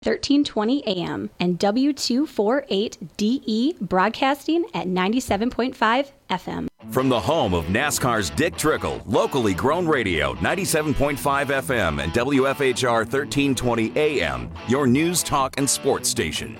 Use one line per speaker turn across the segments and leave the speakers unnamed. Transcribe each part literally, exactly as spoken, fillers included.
thirteen twenty A M, and W two forty-eight D E broadcasting at ninety-seven point five F M.
From the home of NASCAR's Dick Trickle, locally grown radio, ninety-seven point five F M and W F H R thirteen twenty A M, your news, talk, and sports station.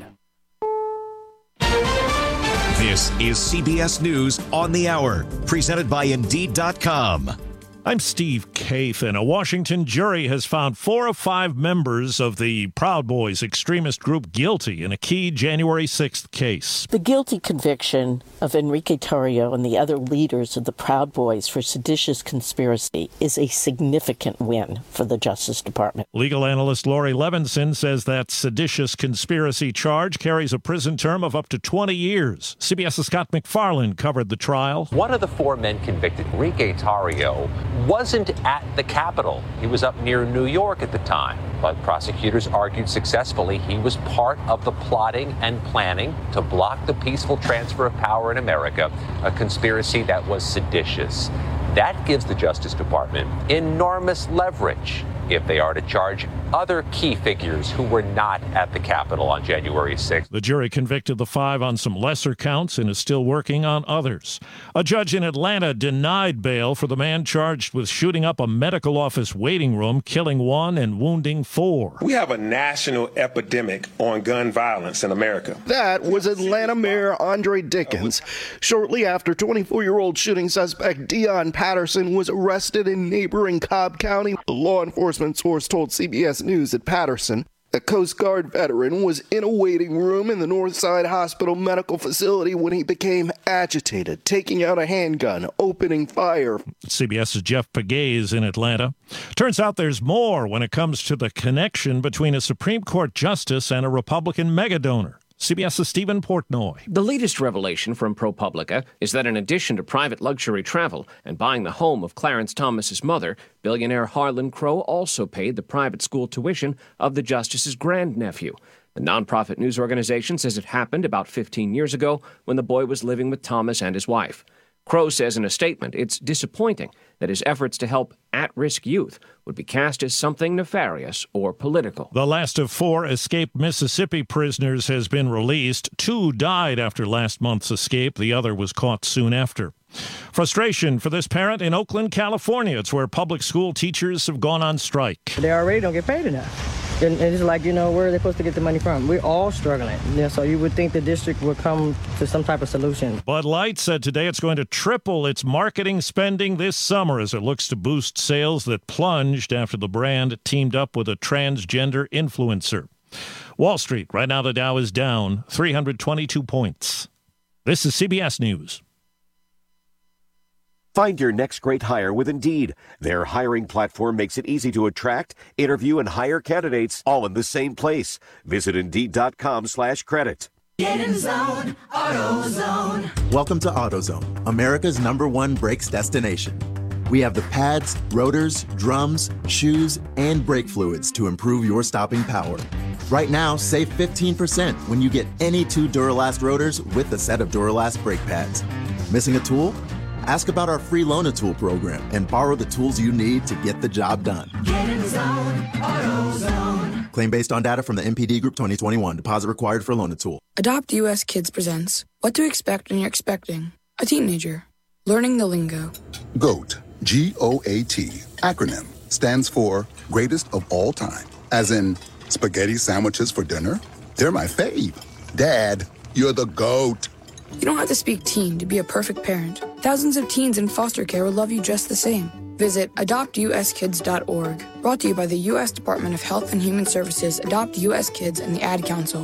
This is C B S News on the Hour, presented by Indeed dot com.
I'm Steve Kathan. A Washington jury has found four of five members of the Proud Boys extremist group guilty in a key January sixth case.
The guilty conviction of Enrique Tarrio and the other leaders of the Proud Boys for seditious conspiracy is a significant win for the Justice Department.
Legal analyst Lori Levinson says that seditious conspiracy charge carries a prison term of up to twenty years. CBS's Scott McFarland covered the trial.
One of the four men convicted, Enrique Tarrio, wasn't at the Capitol. He was up near New York at the time, but prosecutors argued successfully he was part of the plotting and planning to block the peaceful transfer of power in America, a conspiracy that was seditious. That gives the Justice Department enormous leverage if they are to charge other key figures who were not at the Capitol on January sixth.
The jury convicted the five on some lesser counts and is still working on others. A judge in Atlanta denied bail for the man charged with shooting up a medical office waiting room, killing one and wounding four.
We have a national epidemic on gun violence in America.
That was Atlanta Mayor Andre Dickens. Shortly after, twenty-four-year-old shooting suspect Dion Patterson was arrested in neighboring Cobb County. A law enforcement source told C B S News that Patterson, a Coast Guard veteran, was in a waiting room in the Northside Hospital medical facility when he became agitated, taking out a handgun, opening fire.
CBS's Jeff Pegues in Atlanta. Turns out there's more when it comes to the connection between a Supreme Court justice and a Republican megadonor. CBS's Stephen Portnoy.
The latest revelation from ProPublica is that in addition to private luxury travel and buying the home of Clarence Thomas's mother, billionaire Harlan Crow also paid the private school tuition of the justice's grandnephew. The nonprofit news organization says it happened about fifteen years ago when the boy was living with Thomas and his wife. Crow says in a statement it's disappointing that his efforts to help at-risk youth would be cast as something nefarious or political.
The last of four escaped Mississippi prisoners has been released. Two died after last month's escape. The other was caught soon after. Frustration for this parent in Oakland, California. It's where public school teachers have gone on strike.
They already don't get paid enough. And it's like, you know, where are they supposed to get the money from? We're all struggling. Yeah, so you would think the district would come to some type of solution.
Bud Light said today it's going to triple its marketing spending this summer as it looks to boost sales that plunged after the brand teamed up with a transgender influencer. Wall Street, right now the Dow is down three hundred twenty-two points. This is C B S News.
Find your next great hire with Indeed. Their hiring platform makes it easy to attract, interview, and hire candidates all in the same place. Visit Indeed.com slash credit.
Get in zone, AutoZone.
Welcome to AutoZone, America's number one brakes destination. We have the pads, rotors, drums, shoes, and brake fluids to improve your stopping power. Right now, save fifteen percent when you get any two Duralast rotors with a set of Duralast brake pads. Missing a tool? Ask about our free Loan-A-Tool program and borrow the tools you need to get the job done.
Get in zone, AutoZone.
Claim based on data from the M P D Group twenty twenty-one. Deposit required for Loan-A-Tool.
Adopt U S Kids presents What to Expect When You're Expecting a Teenager. Learning the Lingo.
GOAT, G O A T, acronym, stands for Greatest of All Time. As in, spaghetti sandwiches for dinner? They're my fave. Dad, you're the GOAT.
You don't have to speak teen to be a perfect parent. Thousands of teens in foster care will love you just the same. Visit adopt u s kids dot org. Brought to you by the U S Department of Health and Human Services, Adopt U S Kids, and the Ad Council.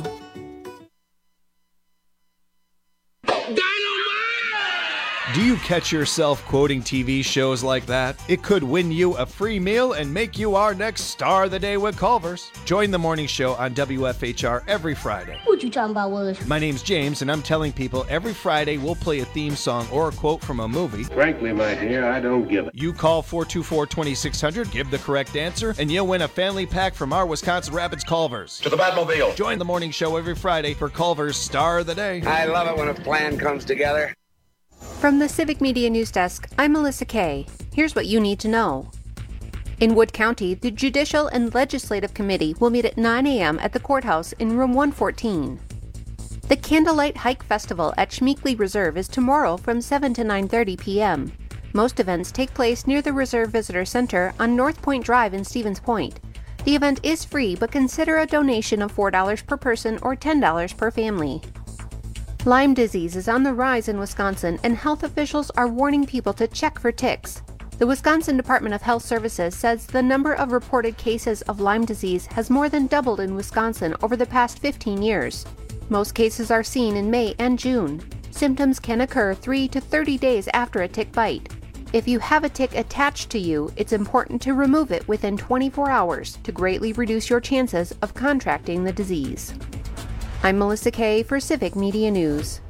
Do you catch yourself quoting T V shows like that? It could win you a free meal and make you our next star of the day with Culver's. Join the morning show on W F H R every Friday.
What you talking about, Willis?
My name's James, and I'm telling people every Friday we'll play a theme song or a quote from a movie.
Frankly, my dear, I don't give it.
You call four two four, two six zero zero, give the correct answer, and you'll win a family pack from our Wisconsin Rapids Culver's.
To the Batmobile.
Join the morning show every Friday for Culver's Star of the Day.
I love it when a plan comes together.
From the Civic Media News Desk, I'm Melissa Kay. Here's what you need to know.
In Wood County, the Judicial and Legislative Committee will meet at nine a.m. at the courthouse in room one fourteen. The Candlelight Hike Festival at Schmeekley Reserve is tomorrow from seven to nine thirty p.m. Most events take place near the Reserve Visitor Center on North Point Drive in Stevens Point. The event is free, but consider a donation of four dollars per person or ten dollars per family. Lyme disease is on the rise in Wisconsin, and health officials are warning people to check for ticks. The Wisconsin Department of Health Services says the number of reported cases of Lyme disease has more than doubled in Wisconsin over the past fifteen years. Most cases are seen in May and June. Symptoms can occur three to thirty days after a tick bite. If you have a tick attached to you, it's important to remove it within twenty-four hours to greatly reduce your chances of contracting the disease. I'm Melissa Kay for Civic Media News.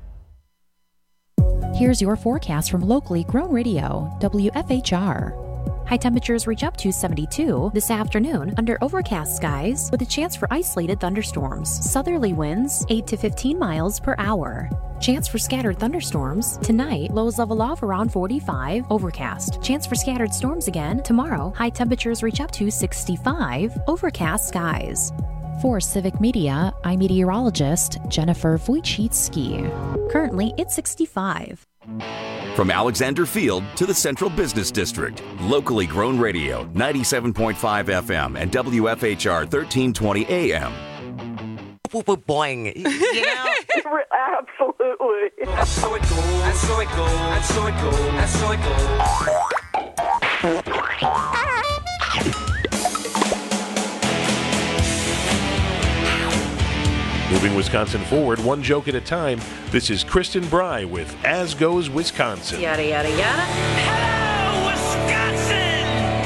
Here's your forecast from locally grown radio, W F H R. High temperatures reach up to seventy-two this afternoon under overcast skies with a chance for isolated thunderstorms. Southerly winds eight to fifteen miles per hour. Chance for scattered thunderstorms. Tonight, lows level off around forty-five, overcast. Chance for scattered storms again. Tomorrow, high temperatures reach up to sixty-five, overcast skies. For Civic Media, I'm meteorologist Jennifer Wojcicki. Currently, it's sixty-five.
From Alexander Field to the Central Business District, locally grown radio, ninety-seven point five F M and W F H R thirteen twenty A M.
Boing. You know?
Absolutely.
That's so it goes. That's so it goes. That's so it goes. That's so it goes.
Moving Wisconsin forward, one joke at a time. This is Kristen Bry with As Goes Wisconsin.
Yada, yada, yada.
Hello, Wisconsin!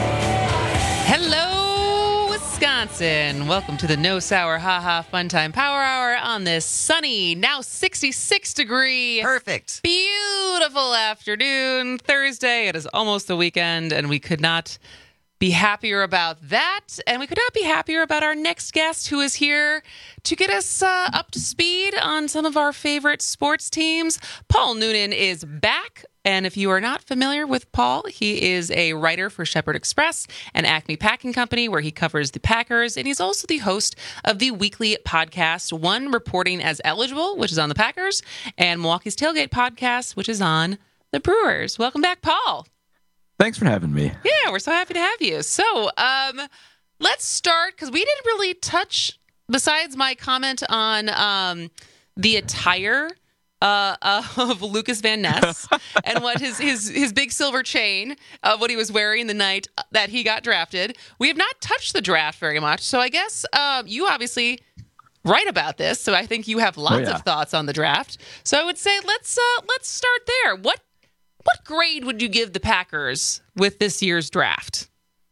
Hello, Wisconsin. Welcome to the No Sour Ha Ha Fun Time Power Hour on this sunny, now sixty-six degree.
Perfect.
Beautiful afternoon. Thursday. It is almost the weekend, and we could not be happier about that, and we could not be happier about our next guest, who is here to get us uh, up to speed on some of our favorite sports teams. Paul Noonan is back, and if you are not familiar with Paul, he is a writer for Shepherd Express and Acme Packing Company, where he covers the Packers, and he's also the host of the weekly podcast, One Reporting as Eligible, which is on the Packers, and Milwaukee's Tailgate Podcast, which is on the Brewers. Welcome back, Paul.
Thanks for having me.
Yeah, we're so happy to have you. So um, let's start, because we didn't really touch, besides my comment on um, the attire uh, of Lucas Van Ness and what his, his, his big silver chain of what he was wearing the night that he got drafted. We have not touched the draft very much. So I guess um, you obviously write about this, so I think you have lots oh, yeah. of thoughts on the draft. So I would say let's uh, let's start there. What What grade would you give the Packers with this year's draft?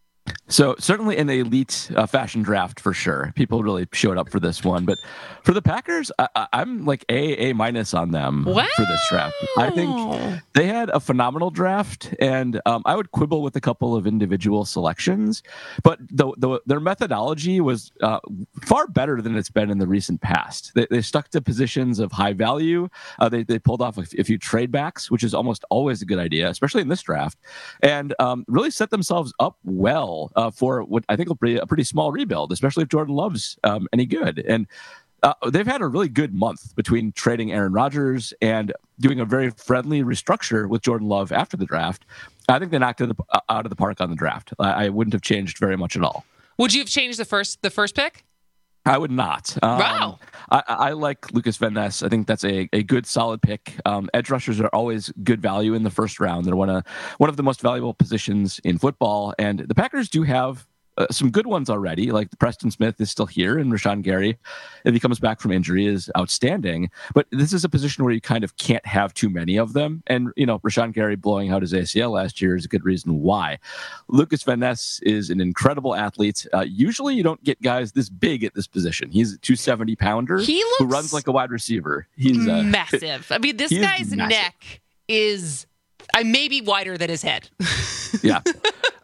So certainly an elite uh, fashion draft for sure. People really showed up for this one. But for the Packers, I- I'm like A, A minus on them
wow.
for this draft. I think they had a phenomenal draft, and um, I would quibble with a couple of individual selections. But the, the, their methodology was uh, far better than it's been in the recent past. They, they stuck to positions of high value. Uh, they, they pulled off a, f- a few trade backs, which is almost always a good idea, especially in this draft, and um, really set themselves up well Uh, for what I think will be a pretty small rebuild, especially if Jordan Love's um, any good. And uh, they've had a really good month between trading Aaron Rodgers and doing a very friendly restructure with Jordan Love after the draft. I think they knocked it out of the park on the draft. I, I wouldn't have changed very much at all.
Would you have changed the first the first pick?
I would not. Um,
wow.
I, I like Lucas Van Ness. I think that's a, a good, solid pick. Um, edge rushers are always good value in the first round. They're one of, one of the most valuable positions in football. And the Packers do have uh, some good ones already. Like Preston Smith is still here, and Rashawn Gary, if he comes back from injury, is outstanding. But this is a position where you kind of can't have too many of them. And, you know, Rashawn Gary blowing out his A C L last year is a good reason why. Lucas Van Ness is an incredible athlete. Uh, usually you don't get guys this big at this position. He's a two hundred seventy pounder
he looks
who runs like a wide receiver. He's uh,
massive. I mean, this guy's neck is I may be wider than his head.
yeah. Uh,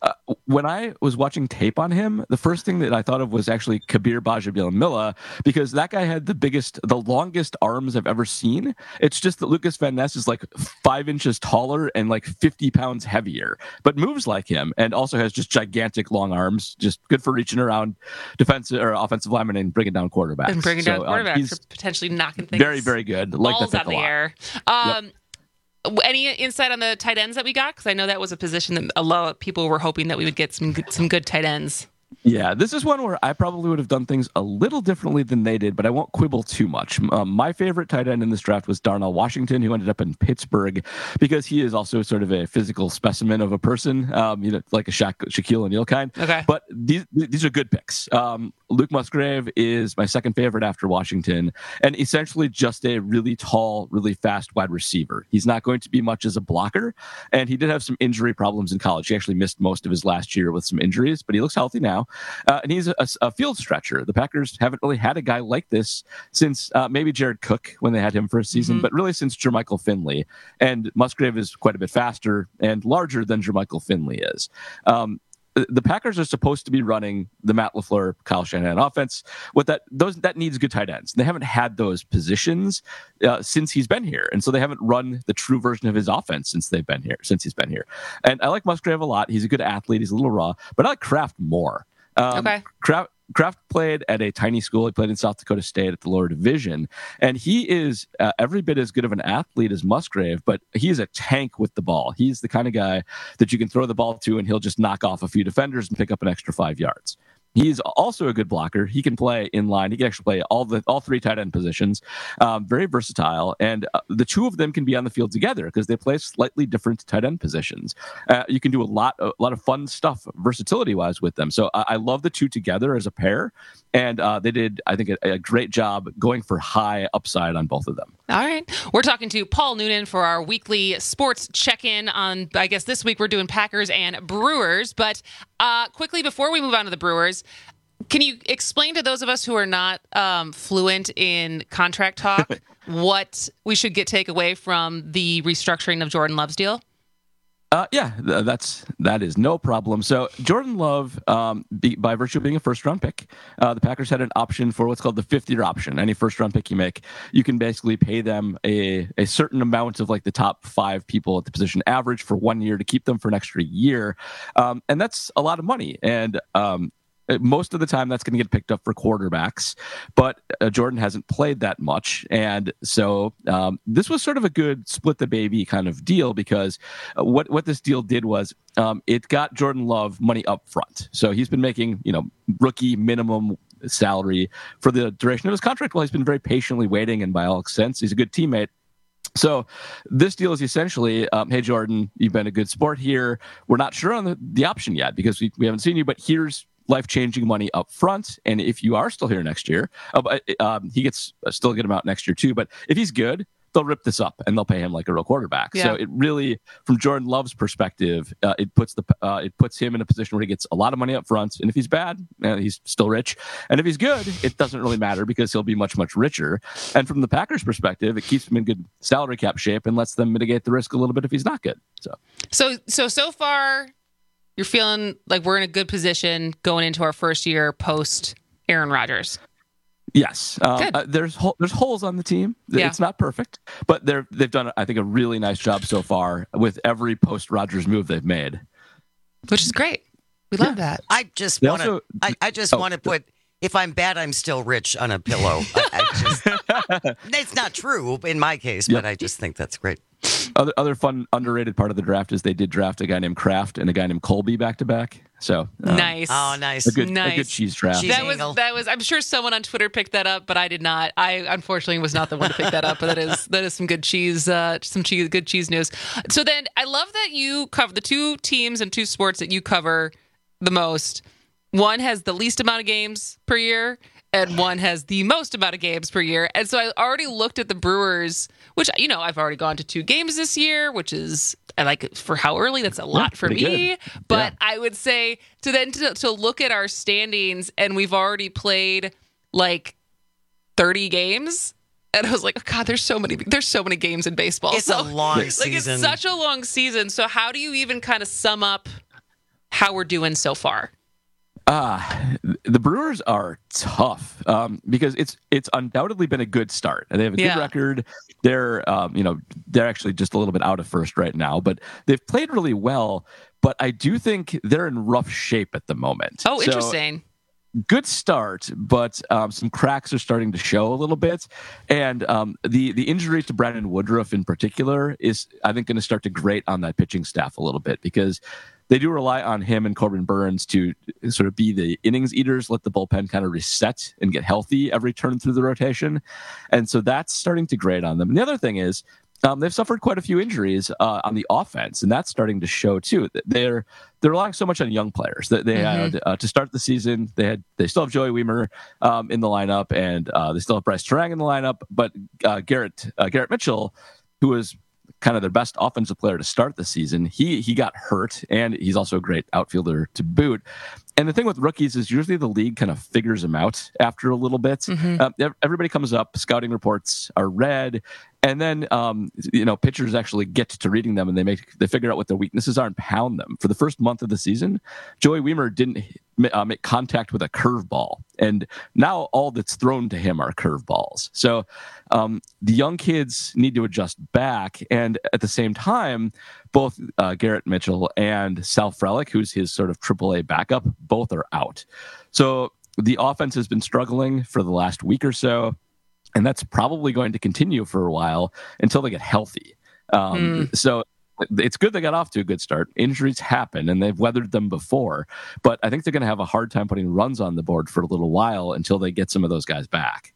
when I was watching tape on him, the first thing that I thought of was actually Kabir Bajabila-Milla, because that guy had the biggest, the longest arms I've ever seen. It's just that Lucas Van Ness is like five inches taller and like fifty pounds heavier, but moves like him and also has just gigantic long arms, just good for reaching around defensive or offensive linemen and bringing down quarterbacks.
And bringing
so,
down quarterbacks
um,
for potentially knocking things
very, very good. Like
balls
that
out of
pick
the
a lot.
air. Um,
Yep.
Any insight on the tight ends that we got? Because I know that was a position that a lot of people were hoping that we would get some good, some good tight ends.
Yeah, this is one where I probably would have done things a little differently than they did, but I won't quibble too much. Um, my favorite tight end in this draft was Darnell Washington, who ended up in Pittsburgh, because he is also sort of a physical specimen of a person, um, you know, like a Sha- Shaquille O'Neal kind.
Okay.
But these these are good picks. Um, Luke Musgrave is my second favorite after Washington, and essentially just a really tall, really fast wide receiver. He's not going to be much as a blocker, and he did have some injury problems in college. He actually missed most of his last year with some injuries, but he looks healthy now. Uh, and he's a, a field stretcher. The Packers haven't really had a guy like this since uh, maybe Jared Cook when they had him for a season,
Mm-hmm.
but really since Jermichael Finley. And Musgrave is quite a bit faster and larger than Jermichael Finley is. Um, the, the Packers are supposed to be running the Matt LaFleur, Kyle Shanahan offense. What that those that needs good tight ends. They haven't had those positions uh, since he's been here, and so they haven't run the true version of his offense since they've been here. Since he's been here, and I like Musgrave a lot. He's a good athlete. He's a little raw, but I like Kraft more. Um,
Okay.
Kraft, Kraft played at a tiny school. He played in South Dakota State at the lower division, and he is uh, every bit as good of an athlete as Musgrave, but he is a tank with the ball. He's the kind of guy that you can throw the ball to, and he'll just knock off a few defenders and pick up an extra five yards. He's also a good blocker. He can play in line. He can actually play all the all three tight end positions. Um, very versatile, and uh, the two of them can be on the field together because they play slightly different tight end positions. Uh, you can do a lot, a lot of fun stuff, versatility wise, with them. So I, I love the two together as a pair, and uh, they did, I think, a, a great job going for high upside on both of them.
All right. We're talking to Paul Noonan for our weekly sports check-in on, I guess this week we're doing Packers and Brewers. But uh, quickly, before we move on to the Brewers, can you explain to those of us who are not um, fluent in contract talk what we should get take away from the restructuring of Jordan Love's deal?
Uh, yeah, th- that's that is no problem. So Jordan Love, um, be, by virtue of being a first-round pick, uh, the Packers had an option for what's called the fifth-year option. Any first-round pick you make, you can basically pay them a, a certain amount of like the top five people at the position average for one year to keep them for an extra year, um, and that's a lot of money. And um, most of the time, that's going to get picked up for quarterbacks, but uh, Jordan hasn't played that much. And so um, this was sort of a good split the baby kind of deal because uh, what, what this deal did was um, it got Jordan Love money up front. So he's been making, you know, rookie minimum salary for the duration of his contract. Well, he's been very patiently waiting, and by all accounts, he's a good teammate. So this deal is essentially, um, hey, Jordan, you've been a good sport here. We're not sure on the, the option yet because we, we haven't seen you, but here's life-changing money up front. And if you are still here next year, uh, um, he gets uh, still get him out next year too. But if he's good, they'll rip this up and they'll pay him like a real quarterback.
Yeah.
So it really, from Jordan Love's perspective, uh, it puts the uh, it puts him in a position where he gets a lot of money up front. And if he's bad, uh, he's still rich. And if he's good, it doesn't really matter because he'll be much, much richer. And from the Packers' perspective, it keeps him in good salary cap shape and lets them mitigate the risk a little bit if he's not good. So,
So, so, so far, you're feeling like we're in a good position going into our first year post Aaron Rodgers.
yes, um, uh, there's ho- there's holes on the team.
Yeah.
It's not perfect, but they're they've done, I think, a really nice job so far with every post Rodgers move they've made,
which is great. We love yeah. that.
I just
They
want to.
also-
I, I just
Oh,
want to put. If I'm bad, I'm still rich on a pillow. I, I just, it's not true in my case, but
Yep.
I just think that's great.
Other other fun underrated part of the draft is they did draft a guy named Kraft and a guy named Colby back to back. So um,
Nice.
Oh, nice.
a good
Nice.
a good cheese draft.
Cheese
That was
angle.
that was. I'm sure someone on Twitter picked that up, but I did not. I unfortunately was not the one to pick that up. But that is that is some good cheese, uh, some cheese, good cheese news. So then, I love that you cover the two teams and two sports that you cover the most. One has the least amount of games per year, and one has the most amount of games per year. And so I already looked at the Brewers, which, you know, I've already gone to two games this year, which is, I like for how early, that's a lot for
pretty
me.
good.
But
Yeah.
I would say to then to, to look at our standings, and we've already played like thirty games. And I was like, oh God, there's so many, there's so many games in baseball.
It's
so,
a long
like,
season.
It's such a long season. So how do you even kind of sum up how we're doing so far?
Uh, the Brewers are tough um, because it's it's undoubtedly been a good start. They have a good
Yeah.
record. They're um, you know they're actually just a little bit out of first right now, but they've played really well. But I do think they're in rough shape at the moment.
Oh,
So,
interesting.
good start, but um, some cracks are starting to show a little bit, and um, the the injury to Brandon Woodruff in particular is, I think, going to start to grate on that pitching staff a little bit because they do rely on him and Corbin Burns to sort of be the innings eaters, let the bullpen kind of reset and get healthy every turn through the rotation, and so that's starting to grate on them. And the other thing is, Um, they've suffered quite a few injuries uh, on the offense, and that's starting to show too. They're they're relying so much on young players that they
Mm-hmm.
had uh, to start the season. They had they still have Joey Weimer um, in the lineup, and uh, they still have Bryce Terang in the lineup. But uh, Garrett uh, Garrett Mitchell, who was kind of their best offensive player to start the season, he he got hurt, and he's also a great outfielder to boot. And the thing with rookies is usually the league kind of figures them out after a little bit.
Mhm.
Uh, ev- everybody comes up, scouting reports are read, and then um, you know pitchers actually get to reading them, and they make they figure out what their weaknesses are and pound them. For the first month of the season, Joey Weimer didn't uh, make contact with a curveball, and now all that's thrown to him are curveballs. So um, the young kids need to adjust back, and at the same time, both uh, Garrett Mitchell and Sal Frelick, who's his sort of triple A backup, both are out. So the offense has been struggling for the last week or so, and that's probably going to continue for a while until they get healthy. Um,
Mm.
So it's good they got off to a good start. Injuries happen, and they've weathered them before, but I think they're going to have a hard time putting runs on the board for a little while until they get some of those guys back.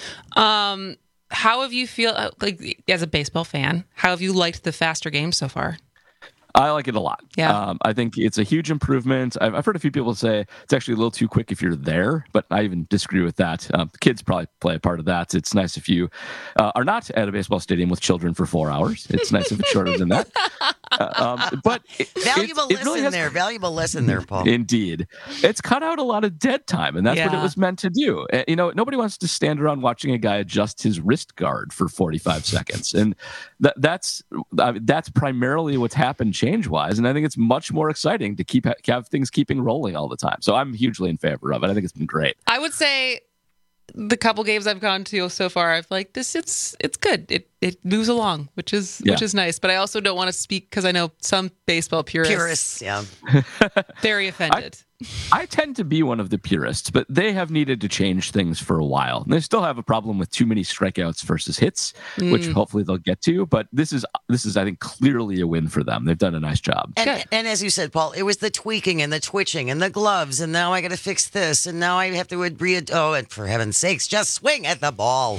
Um, how have you feel uh, like as a baseball fan? How have you liked the faster game so far?
I like it a lot.
Yeah.
Um, I think it's a huge improvement. I've, I've heard a few people say it's actually a little too quick if you're there, but I even disagree with that. Um, kids probably play a part of that. It's nice if you uh, are not at a baseball stadium with children for four hours. It's nice if it's shorter than that. Uh, um, but it,
Valuable
it, it
lesson
really has,
there. Valuable lesson there, Paul.
Indeed. It's cut out a lot of dead time, and that's what it
Yeah.
was meant to do. Uh, You know, nobody wants to stand around watching a guy adjust his wrist guard for forty-five seconds. And that, that's uh, that's primarily what's happened change-wise. And I think it's much more exciting to keep have things keeping rolling all the time. So I'm hugely in favor of it. I think it's been great.
I would say the couple games I've gone to so far, I've like this. It's it's good. It it moves along, which is
Yeah.
which is nice. But I also don't want to speak because I know some baseball purists,
Purists, yeah.
very offended.
I tend to be one of the purists, but they have needed to change things for a while. And they still have a problem with too many strikeouts versus hits, which
Mm.
hopefully they'll get to. But this is this is I think clearly a win for them. They've done a nice job.
And, and as you said, Paul, it was the tweaking and the twitching and the gloves, and now I got to fix this, and now I have to re Oh, and for heaven's sakes, just swing at the ball.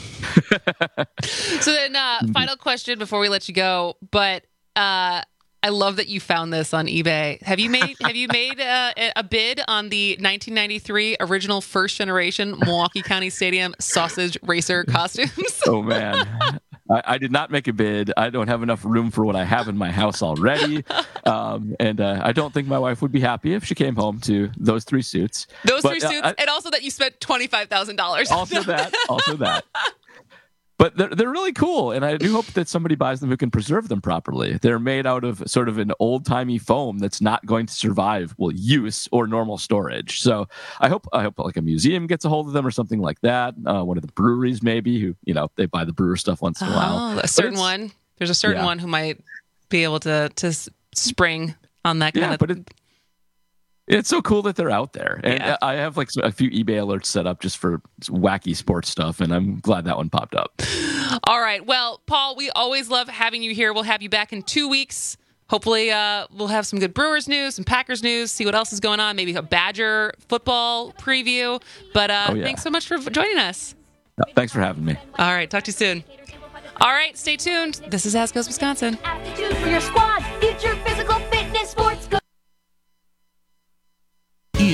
So then, uh, final question before we let you go. But uh, I love that you found this on eBay. Have you made Have you made uh, a bid on the nineteen ninety-three original first generation Milwaukee County Stadium sausage racer costumes?
Oh man, I, I did not make a bid. I don't have enough room for what I have in my house already, um, and uh, I don't think my wife would be happy if she came home to those three suits.
Those
But,
three
uh,
suits,
I-
and also that you spent twenty five thousand dollars.
also that, also that. But they're, they're really cool, and I do hope that somebody buys them who can preserve them properly. They're made out of sort of an old-timey foam that's not going to survive, well, use or normal storage. So I hope I hope like a museum gets a hold of them or something like that. Uh, one of the breweries maybe, who, you know, they buy the brewer stuff once in a while.
Oh, a
But
certain
it's-
one. There's a certain
Yeah.
one who might be able to to s- spring on that kind
Yeah,
of.
but it, it's so cool that they're out there. And
Yeah.
I have like a few eBay alerts set up just for wacky sports stuff, and I'm glad that one popped up.
All right. Well, Paul, we always love having you here. We'll have you back in two weeks. Hopefully, uh, we'll have some good Brewers news, some Packers news, see what else is going on, maybe a Badger football preview. But uh,
Oh, yeah.
thanks so much for joining us.
Thanks for having me.
All right. Talk to you soon. All right. Stay tuned. This is As Goes Wisconsin.
For your squad, future physical fitness sports.
E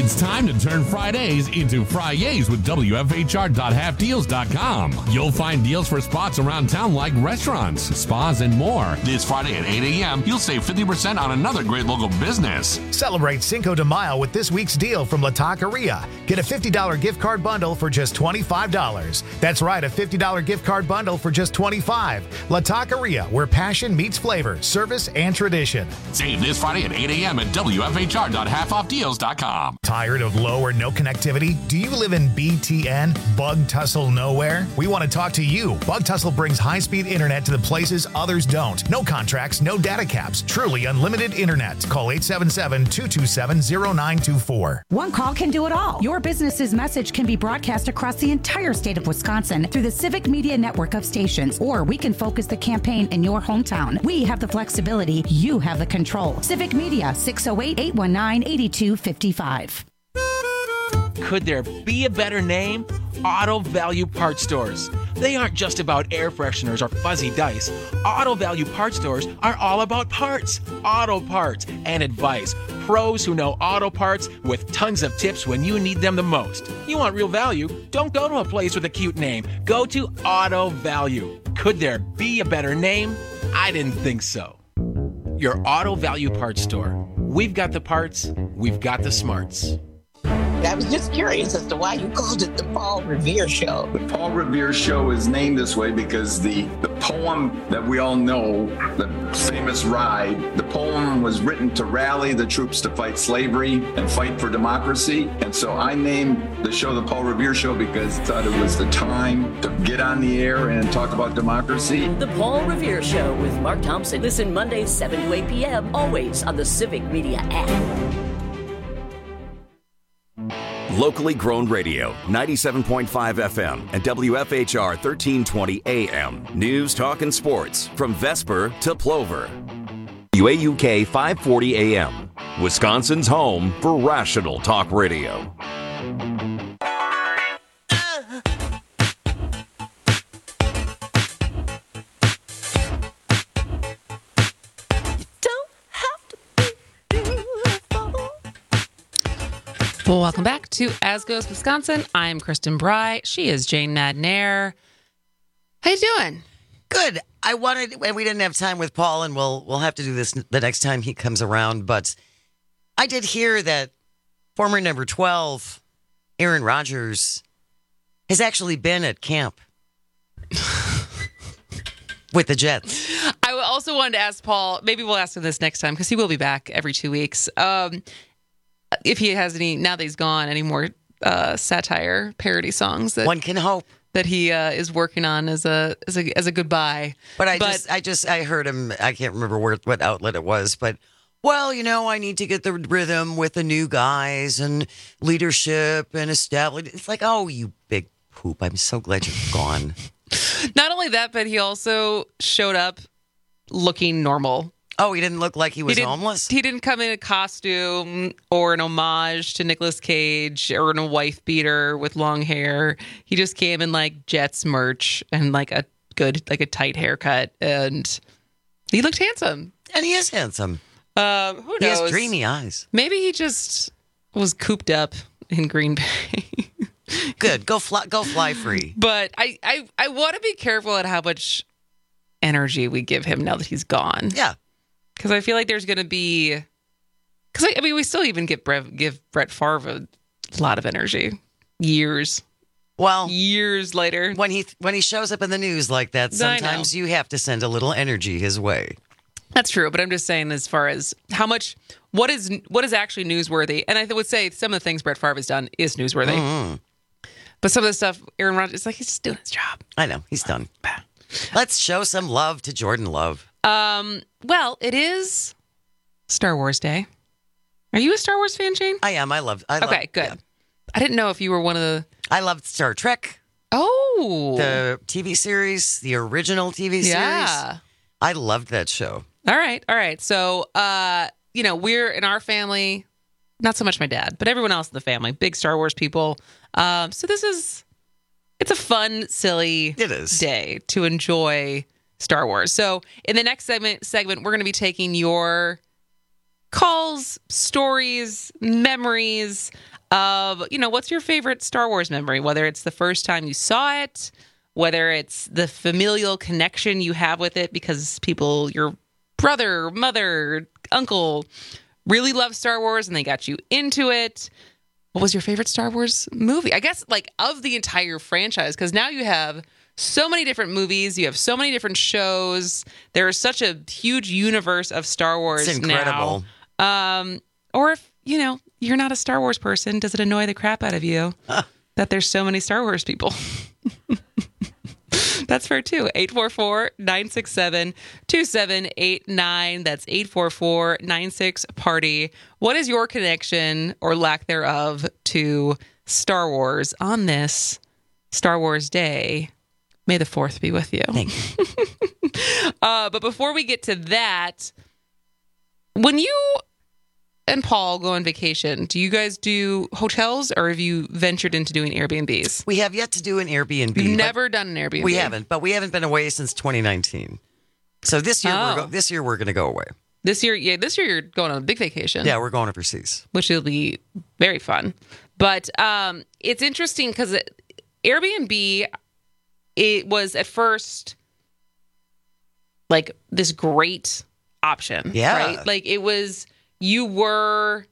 It's time to turn Fridays into Fridays with W F H R dot half deals dot com. You'll find deals for spots around town like restaurants, spas, and more. This Friday at eight a.m., you'll save fifty percent on another great local business.
Celebrate Cinco de Mayo with this week's deal from La Taqueria. Get a fifty dollars gift card bundle for just twenty-five dollars. That's right, a fifty dollars gift card bundle for just twenty-five dollars. La Taqueria, where passion meets flavor, service, and tradition.
Save this Friday at eight a.m. at W F H R dot half off deals dot com.
Tired of low or no connectivity? Do you live in B T N? Bug Tussle Nowhere? We want to talk to you. Bug Tussle brings high-speed internet to the places others don't. No contracts, no data caps. Truly unlimited internet. Call eight seven seven, two two seven, zero nine two four.
One call can do it all. Your business's message can be broadcast across the entire state of Wisconsin through the Civic Media network of stations, or we can focus the campaign in your hometown. We have the flexibility. You have the control. Civic Media, six oh eight, eight one nine, eight two five five.
Could there be a better name? Auto Value Parts Stores. They aren't just about air fresheners or fuzzy dice. Auto Value Parts Stores are all about parts, auto parts, and advice. Pros who know auto parts with tons of tips when you need them the most. You want real value? Don't go to a place with a cute name. Go to Auto Value. Could there be a better name? I didn't think so. Your Auto Value Parts Store. We've got the parts, we've got the smarts.
I was just curious as to why you called it the Paul Revere Show.
The Paul Revere Show is named this way because the, the poem that we all know, the famous ride, the poem was written to rally the troops to fight slavery and fight for democracy. And so I named the show the Paul Revere Show because I thought it was the time to get on the air and talk about democracy.
The Paul Revere Show with Mark Thompson. Listen Mondays, seven to eight p.m., always on the Civic Media app.
Locally grown radio, ninety-seven point five F M and W F H R thirteen twenty A M. News, talk, and sports from Vesper to Plover. W A U K five forty A M, Wisconsin's home for rational talk radio.
Well, welcome back to As Goes Wisconsin. I'm Kristen Bry. She is Jane Madnair. How you doing?
Good. I wanted, and we didn't have time with Paul, and we'll we'll have to do this the next time he comes around. But I did hear that former number twelve, Aaron Rodgers, has actually been at camp with the Jets.
I also wanted to ask Paul. Maybe we'll ask him this next time because he will be back every two weeks. Um, If he has any, now that he's gone, any more uh, satire parody songs that
one can hope
that he uh, is working on as a as a as a goodbye.
But I but, just I just I heard him. I can't remember where, what outlet it was, but well, you know, I need to get the rhythm with the new guys and leadership and establish. It's like, oh, you big poop! I'm so glad you're gone.
Not only that, but he also showed up looking normal.
Oh, he didn't look like he was
he
homeless?
He didn't come in a costume or an homage to Nicolas Cage or in a wife beater with long hair. He just came in like Jets merch and like a good, like a tight haircut. And he looked handsome.
And he is handsome.
Um, who knows?
He has dreamy eyes.
Maybe he just was cooped up in Green Bay.
Good. Go fly, go fly free.
But I, I, I want to be careful at how much energy we give him now that he's gone.
Yeah.
Because I feel like there's going to be, because I, I mean, we still even get Brev, give Brett Favre a lot of energy, years.
Well,
years later,
when he when he shows up in the news like that, sometimes you have to send a little energy his way.
That's true, but I'm just saying, as far as how much, what is what is actually newsworthy, and I would say some of the things Brett Favre has done is newsworthy. Mm-hmm. But some of the stuff, Aaron Rodgers, it's like he's just doing his job.
I know he's done. Let's show some love to Jordan Love.
Um. Well, it is Star Wars Day. Are you a Star Wars fan, Jane?
I am. I love. I love
okay, good.
Yeah.
I didn't know if you were one of the.
I loved Star Trek.
Oh,
the T V series, the original T V series.
Yeah,
I loved that show.
All right, all right. So, uh, you know, we're in our family, not so much my dad, but everyone else in the family, big Star Wars people. Um, so this is, it's a fun, silly
it is.
day to enjoy Star Wars. So in the next segment, segment we're going to be taking your calls, stories, memories of, you know, what's your favorite Star Wars memory? Whether it's the first time you saw it, whether it's the familial connection you have with it because people, your brother, mother, uncle really love Star Wars and they got you into it. What was your favorite Star Wars movie? I guess like of the entire franchise, because now you have so many different movies. You have so many different shows. There is such a huge universe of Star Wars
It's incredible.
now. Um, or if, you know, you're not a Star Wars person, does it annoy the crap out of you that there's so many Star Wars people? That's fair too. eight four four, nine six seven, two seven eight nine. That's eight four four, nine six, party. What is your connection or lack thereof to Star Wars on this Star Wars Day? May the fourth be with you.
Thank you.
uh, but before we get to that, when you and Paul go on vacation, do you guys do hotels or have you ventured into doing Airbnbs?
We have yet to do an Airbnb.
We've never done an Airbnb.
We haven't, but we haven't been away since twenty nineteen. So this year,
Oh.
we're go- this year we're going to go away.
This year, yeah, this year you're going on a big vacation.
Yeah, we're going overseas,
which will be very fun. But um, it's interesting because Airbnb, it was at first like this great option.
Yeah.
Right? Like it was, you were,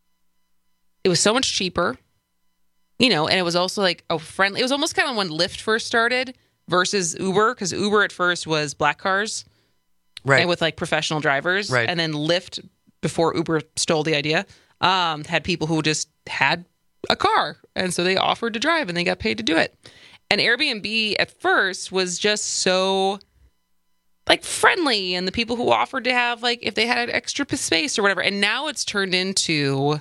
it was so much cheaper, you know, and it was also like a friendly, it was almost kind of when Lyft first started versus Uber, because Uber at first was black cars.
Right.
And with like professional drivers.
Right.
And then Lyft, before Uber stole the idea, um, had people who just had a car. And so they offered to drive and they got paid to do it. And Airbnb at first was just so like friendly. And the people who offered to have like, if they had extra space or whatever. And now it's turned into,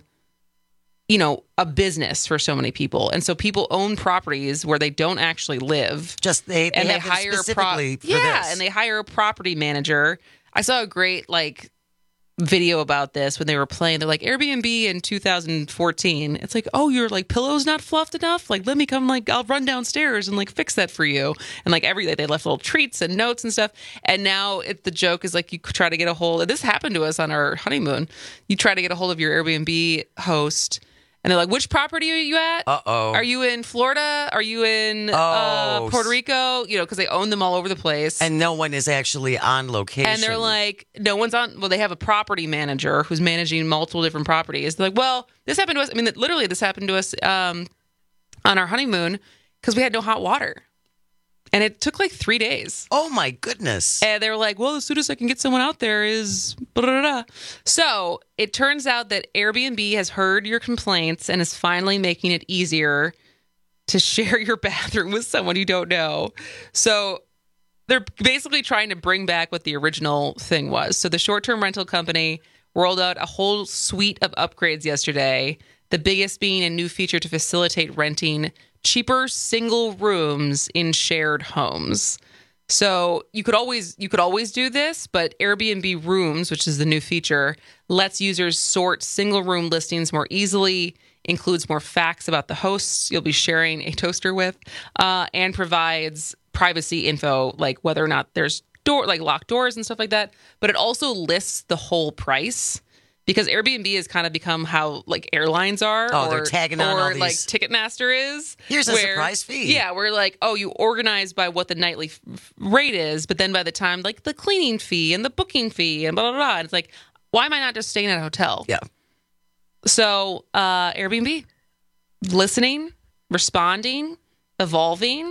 you know, a business for so many people. And so people own properties where they don't actually live.
Just they, they
and
have
they
them
hire a pro-
specifically for
yeah,
this.
and they hire a property manager. I saw a great like video about this when they were playing. They're like, Airbnb in two thousand fourteen. It's like, oh, your like pillow's not fluffed enough. Like, let me come. Like, I'll run downstairs and like fix that for you. And like every day they left little treats and notes and stuff. And now it, the joke is like you try to get a hold. This happened to us on our honeymoon. You try to get a hold of your Airbnb host. And they're like, which property are you at?
Uh-oh.
Are you in Florida? Are you in
Oh.
uh, Puerto Rico? You know, because they own them all over the place.
And no one is actually on location.
And they're like, no one's on. Well, they have a property manager who's managing multiple different properties. They're like, well, this happened to us. I mean, literally, this happened to us um, on our honeymoon because we had no hot water. And it took like three days.
Oh, my goodness.
And they were like, well, as soon as I can get someone out there is blah, blah, blah. So it turns out that Airbnb has heard your complaints and is finally making it easier to share your bathroom with someone you don't know. So they're basically trying to bring back what the original thing was. So the short-term rental company rolled out a whole suite of upgrades yesterday, the biggest being a new feature to facilitate renting cheaper single rooms in shared homes. So you could always you could always do this, but Airbnb Rooms, which is the new feature, lets users sort single room listings more easily, includes more facts about the hosts you'll be sharing a toaster with, uh, and provides privacy info like whether or not there's door like locked doors and stuff like that. But it also lists the whole price. Because Airbnb has kind of become how like airlines are,
Oh,
or,
they're tagging on
or
all these-
like Ticketmaster is.
Here's a
where-
surprise fee.
Yeah, we're like, oh, you organize by what the nightly f- rate is, but then by the time like the cleaning fee and the booking fee and blah blah blah, and it's like, why am I not just staying at a hotel?
Yeah.
So uh, Airbnb, listening, responding, evolving.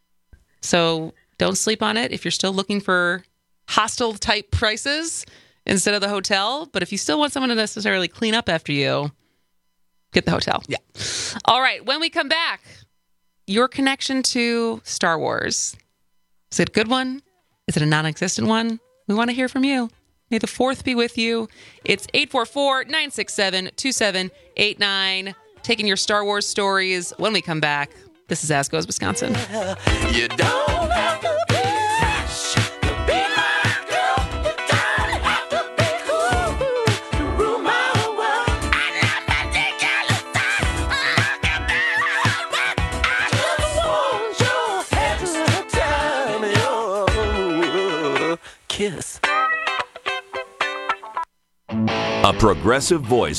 So don't sleep on it if you're still looking for hostel type prices instead of the hotel. But if you still want someone to necessarily clean up after you, get the hotel.
Yeah.
All right. When we come back, your connection to Star Wars. Is it a good one? Is it a non-existent one? We want to hear from you. May the fourth be with you. It's eight four four, nine six seven, two seven eight nine. Taking your Star Wars stories when we come back. This is As Goes Wisconsin.
You don't have to be rich to be my girl. You don't have to be cool to rule my world. I love my ridiculous style. I can barely I just want your head to tell me, oh, kiss.
A Progressive Voice.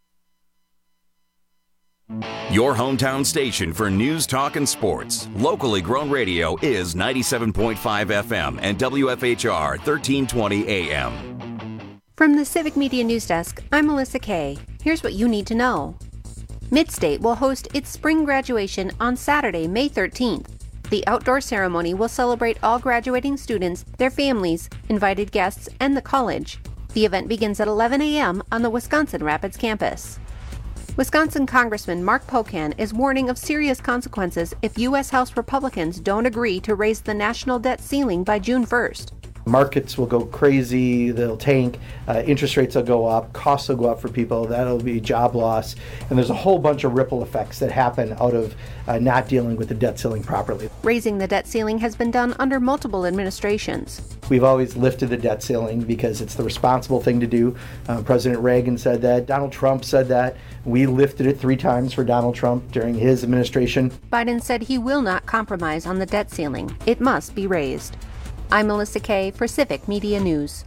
Your hometown station for news, talk, and sports. Locally grown radio is ninety-seven point five F M and W F H R thirteen twenty A M.
From the Civic Media News Desk, I'm Melissa Kay. Here's what you need to know. Midstate will host its spring graduation on Saturday, May thirteenth. The outdoor ceremony will celebrate all graduating students, their families, invited guests, and the college. The event begins at eleven a.m. on the Wisconsin Rapids campus. Wisconsin Congressman Mark Pocan is warning of serious consequences if U S House Republicans don't agree to raise the national debt ceiling by June first.
Markets will go crazy, they'll tank, uh, interest rates will go up, costs will go up for people, that'll be job loss, and there's a whole bunch of ripple effects that happen out of uh, not dealing with the debt ceiling properly.
Raising the debt ceiling has been done under multiple administrations.
We've always lifted the debt ceiling because it's the responsible thing to do. Uh, President Reagan said that, Donald Trump said that. We lifted it three times for Donald Trump during his administration.
Biden said he will not compromise on the debt ceiling. It must be raised. I'm Melissa Kay for Civic Media News.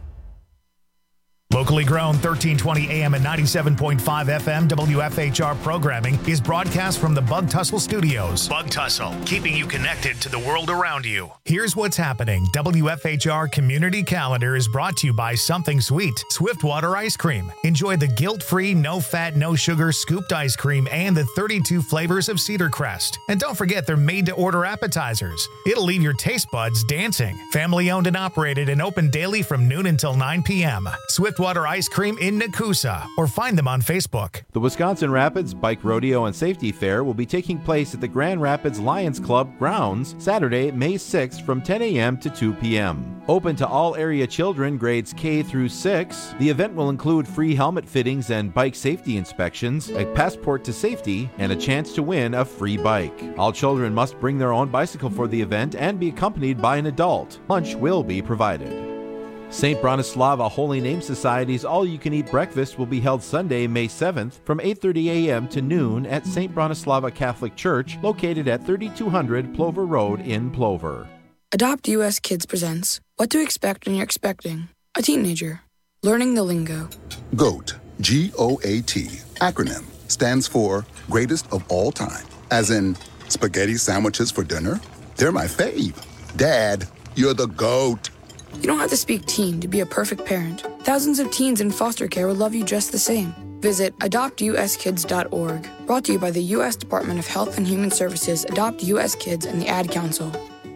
Locally grown thirteen twenty A M and ninety-seven point five F M W F H R programming is broadcast from the Bug Tussle Studios. Bug Tussle, keeping you connected to the world around you. Here's what's happening. W F H R Community Calendar is brought to you by Something Sweet, Swiftwater Ice Cream. Enjoy the guilt-free, no-fat, no-sugar scooped ice cream and the thirty-two flavors of Cedar Crest. And don't forget they're made-to-order appetizers. It'll leave your taste buds dancing. Family-owned and operated and open daily from noon until nine p.m. Swiftwater Ice Cream in Nakusa, or find them on Facebook.
The Wisconsin Rapids Bike Rodeo and Safety Fair will be taking place at the Grand Rapids Lions Club grounds Saturday, May sixth from ten a.m. to two p.m. Open to all area children grades K through six, the event will include free helmet fittings and bike safety inspections, a passport to safety, and a chance to win a free bike. All children must bring their own bicycle for the event and be accompanied by an adult. Lunch will be provided. Saint Bronislava Holy Name Society's all-you-can-eat breakfast will be held Sunday, May seventh from eight thirty a.m. to noon at Saint Bronislava Catholic Church, located at thirty-two hundred Plover Road in Plover.
Adopt U S Kids presents What to Expect When You're Expecting a Teenager. Learning the lingo.
GOAT, G O A T, acronym, stands for Greatest of All Time. As in, spaghetti sandwiches for dinner? They're my fave. Dad, you're the GOAT.
You don't have to speak teen to be a perfect parent. Thousands of teens in foster care will love you just the same. Visit adopt u s kids dot org. Brought to you by the U S Department of Health and Human Services, Adopt U S Kids, and the Ad Council.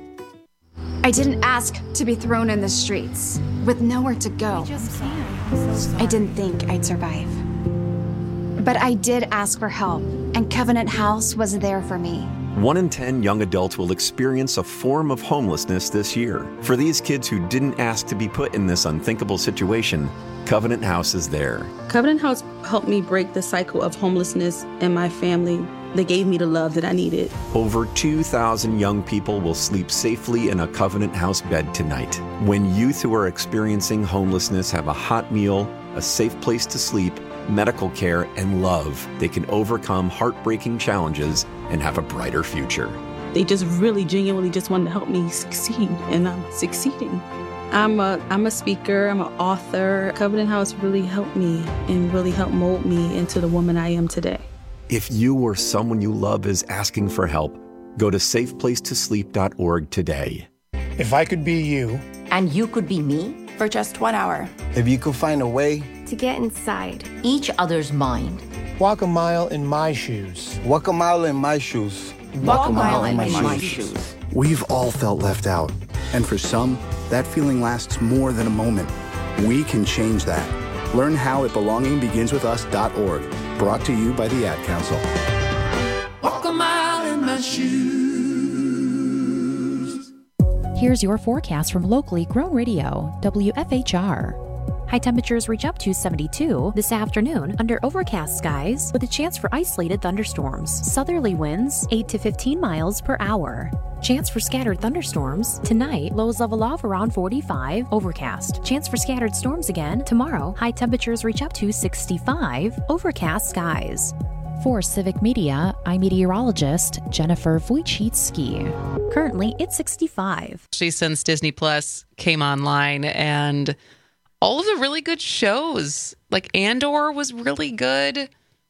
I didn't ask to be thrown in the streets with nowhere to go. I didn't think I'd survive. But I did ask for help, and Covenant House was there for me.
One in ten young adults will experience a form of homelessness this year. For these kids who didn't ask to be put in this unthinkable situation, Covenant House is there.
Covenant House helped me break the cycle of homelessness in my family. They gave me the love that I needed.
Over two thousand young people will sleep safely in a Covenant House bed tonight. When youth who are experiencing homelessness have a hot meal, a safe place to sleep, medical care, and love, they can overcome heartbreaking challenges and have a brighter future.
They just really genuinely just wanted to help me succeed, and I'm succeeding. I'm a I'm a speaker, I'm an author. Covenant House really helped me and really helped mold me into the woman I am today.
If you or someone you love is asking for help, go to safe place to sleep dot org today.
If I could be you,
and you could be me,
for just one hour.
If you could find a way
to get inside
each other's mind.
Walk a mile in my shoes.
Walk a mile in my shoes.
Walk, Walk a mile, mile in my, my, my shoes. shoes.
We've all felt left out. And for some, that feeling lasts more than a moment. We can change that. Learn how at belonging begins with us dot org. Brought to you by the Ad Council.
Walk a mile in my shoes.
Here's your forecast from locally grown radio, W F H R. High temperatures reach up to seventy-two this afternoon under overcast skies with a chance for isolated thunderstorms. Southerly winds eight to fifteen miles per hour. Chance for scattered thunderstorms. Tonight, lows level off around forty-five, overcast. Chance for scattered storms again. Tomorrow, high temperatures reach up to sixty-five, overcast skies. For Civic Media, I'm meteorologist Jennifer Wojcicki. Currently, it's sixty-five.
Since Disney Plus came online, and all of the really good shows. Like Andor was really good.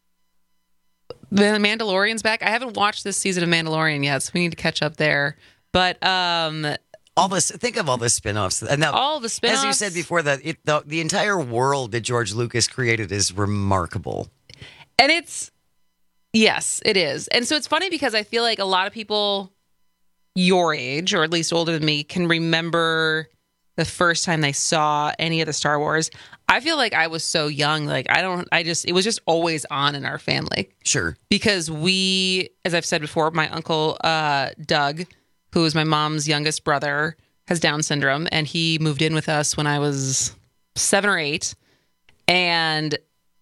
The Mandalorian's back. I haven't watched this season of Mandalorian yet, so we need to catch up there. But um,
all this, think of all the spinoffs. And now,
all the spinoffs.
As you said before, that it, the, the entire world that George Lucas created is remarkable.
And it's, yes, it is. And so it's funny because I feel like a lot of people your age, or at least older than me, can remember the first time they saw any of the Star Wars. I feel like I was so young. Like, I don't, I just, it was just always on in our family.
Sure.
Because we, as I've said before, my uncle uh, Doug, who is my mom's youngest brother, has Down syndrome, and he moved in with us when I was seven or eight. And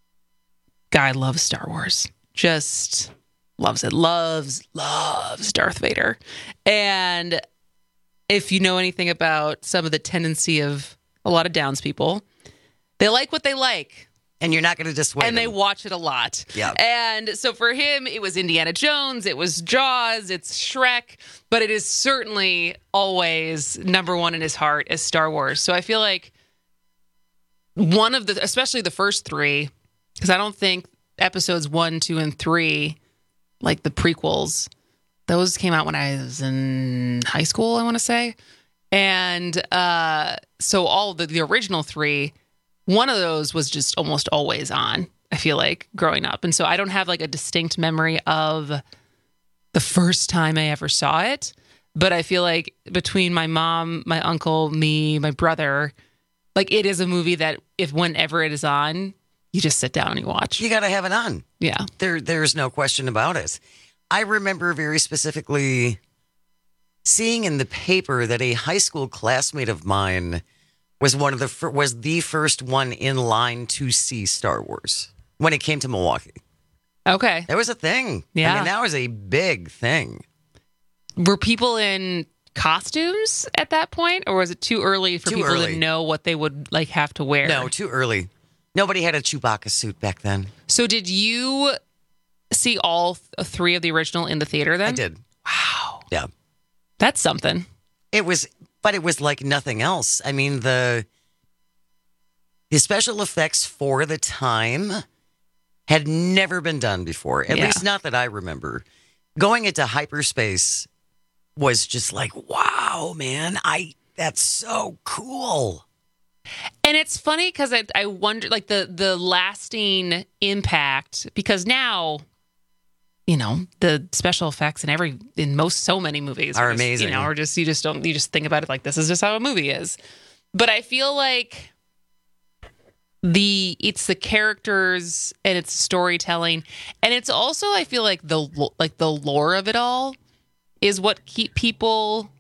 guy loves Star Wars. Just loves it. Loves, loves Darth Vader. And if you know anything about some of the tendency of a lot of Downs people, they like what they like.
And you're not going to dissuade
And they
them.
watch it a lot.
Yeah.
And so for him, it was Indiana Jones, it was Jaws, it's Shrek, but it is certainly always number one in his heart is Star Wars. So I feel like one of the, especially the first three, because I don't think episodes one, two, and three, like the prequels, those came out when I was in high school, I want to say. And uh, so all the, the original three, one of those was just almost always on, I feel like, growing up. And so I don't have like a distinct memory of the first time I ever saw it. But I feel like between my mom, my uncle, me, my brother, like it is a movie that if whenever it is on, you just sit down and you watch.
You got to have it on.
Yeah.
There, there's no question about it. I remember very specifically seeing in the paper that a high school classmate of mine was one of the fir- was the first one in line to see Star Wars when it came to Milwaukee.
Okay.
That was a thing.
Yeah.
I mean, that was a big thing.
Were people in costumes at that point, or was it too early for
Too
people
early.
to know what they would like have to wear?
No, too early. Nobody had a Chewbacca suit back then.
So did you see all th- three of the original in the theater then?
I did.
Wow.
Yeah.
That's something.
It was, but it was like nothing else. I mean, the the special effects for the time had never been done before. At
Yeah.
least not that I remember. Going into hyperspace was just like, wow, man, I that's so cool.
And it's funny because I, I wonder, like, the the lasting impact, because now, you know, the special effects in every, in most, so many movies
Are
just,
amazing.
You know, or just, you just don't, you just think about it like this is just how a movie is. But I feel like the, it's the characters and it's storytelling. And it's also, I feel like the, lo- like the lore of it all is what keep people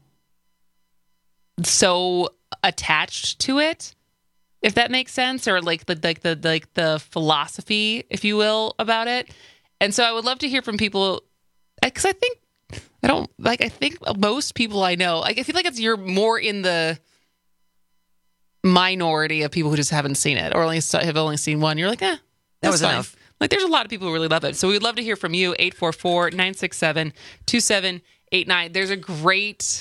so attached to it. If that makes sense, or like the like the like the philosophy, if you will, about it. And so I would love to hear from people, because I think I don't like I think most people I know, like I feel like it's you're more in the minority of people who just haven't seen it or at least have only seen one. You're like, eh,
That
that's
was
fine.
enough.
Like there's a lot of people who really love it. So we'd love to hear from you. eight four four, nine six seven, two seven eight nine. There's a great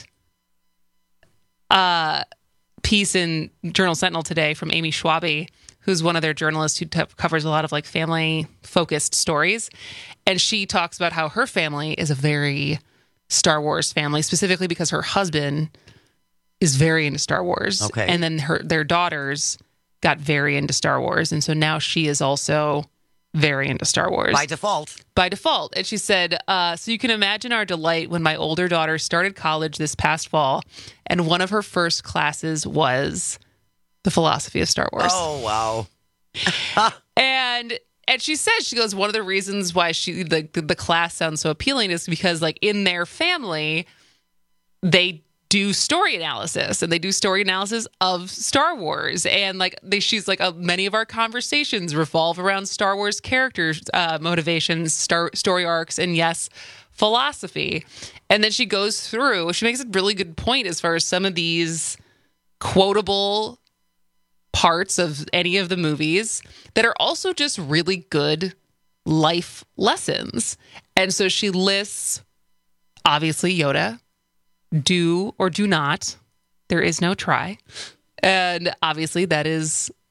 uh piece in Journal Sentinel today from Amy Schwabe, who's one of their journalists who t- covers a lot of like family focused stories. And she talks about how her family is a very Star Wars family, specifically because her husband is very into Star Wars.
Okay.
And then her their daughters got very into Star Wars. And so now she is also very into Star Wars.
By default.
By default. And she said, uh, so you can imagine our delight when my older daughter started college this past fall, and one of her first classes was the philosophy of Star Wars.
Oh, wow.
And and she says, she goes, one of the reasons why she the, the, the class sounds so appealing is because like in their family, they do story analysis and they do story analysis of Star Wars. And like they, she's like, uh, many of our conversations revolve around Star Wars characters, uh, motivations, star, story arcs, and yes, philosophy. And then she goes through, she makes a really good point as far as some of these quotable parts of any of the movies that are also just really good life lessons. And so she lists, obviously, Yoda, do or do not. There is no try. And obviously that is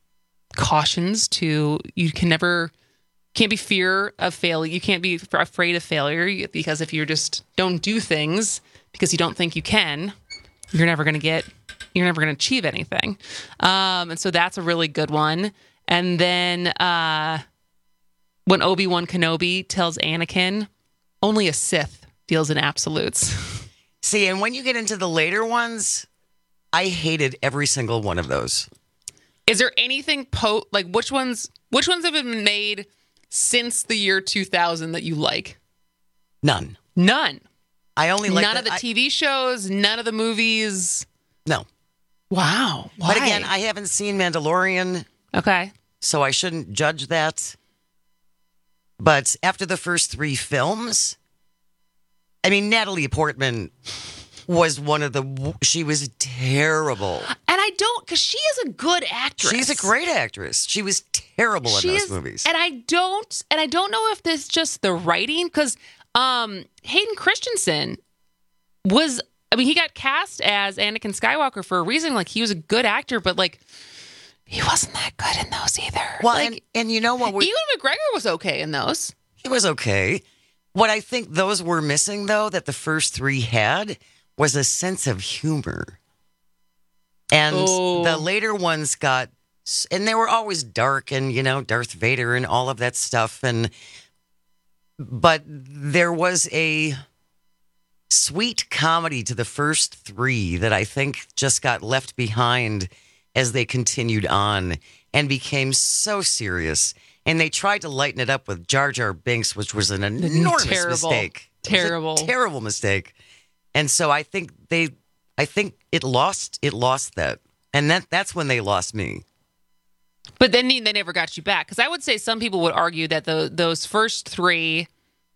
cautions to you can never can't be fear of failure. You can't be afraid of failure because if you just don't do things because you don't think you can, you're never going to get you're never going to achieve anything. Um, and so that's a really good one. And then uh, when Obi-Wan Kenobi tells Anakin, only a Sith deals in absolutes.
See, and when you get into the later ones, I hated every single one of those.
Is there anything po like which ones which ones have been made since the year two thousand that you like?
None.
None.
I only like
none
the,
of the
I,
T V shows, none of the movies.
No.
Wow. Why?
But again, I haven't seen Mandalorian.
Okay.
So I shouldn't judge that. But after the first three films, I mean, Natalie Portman was one of the, she was terrible.
And I don't, because she is a good actress.
She's a great actress. She was terrible
she
in those
is,
movies.
And I don't, and I don't know if this is just the writing, because um, Hayden Christensen was, I mean, he got cast as Anakin Skywalker for a reason. Like, he was a good actor, but like, he wasn't that good in those either.
Well,
like,
and, and you know what?
Ewan McGregor was okay in those.
He was okay. What I think those were missing, though, that the first three had, was a sense of humor. And
Oh.
the later ones got, and they were always dark and, you know, Darth Vader and all of that stuff. And, but there was a sweet comedy to the first three that I think just got left behind as they continued on and became so serious. And they tried to lighten it up with Jar Jar Binks, which was an enormous
Terrible.
mistake. It was a
Terrible.
terrible mistake. And so I think they, I think it lost, it lost that. And that that's when they lost me.
But then they never got you back. Because I would say some people would argue that the those first three,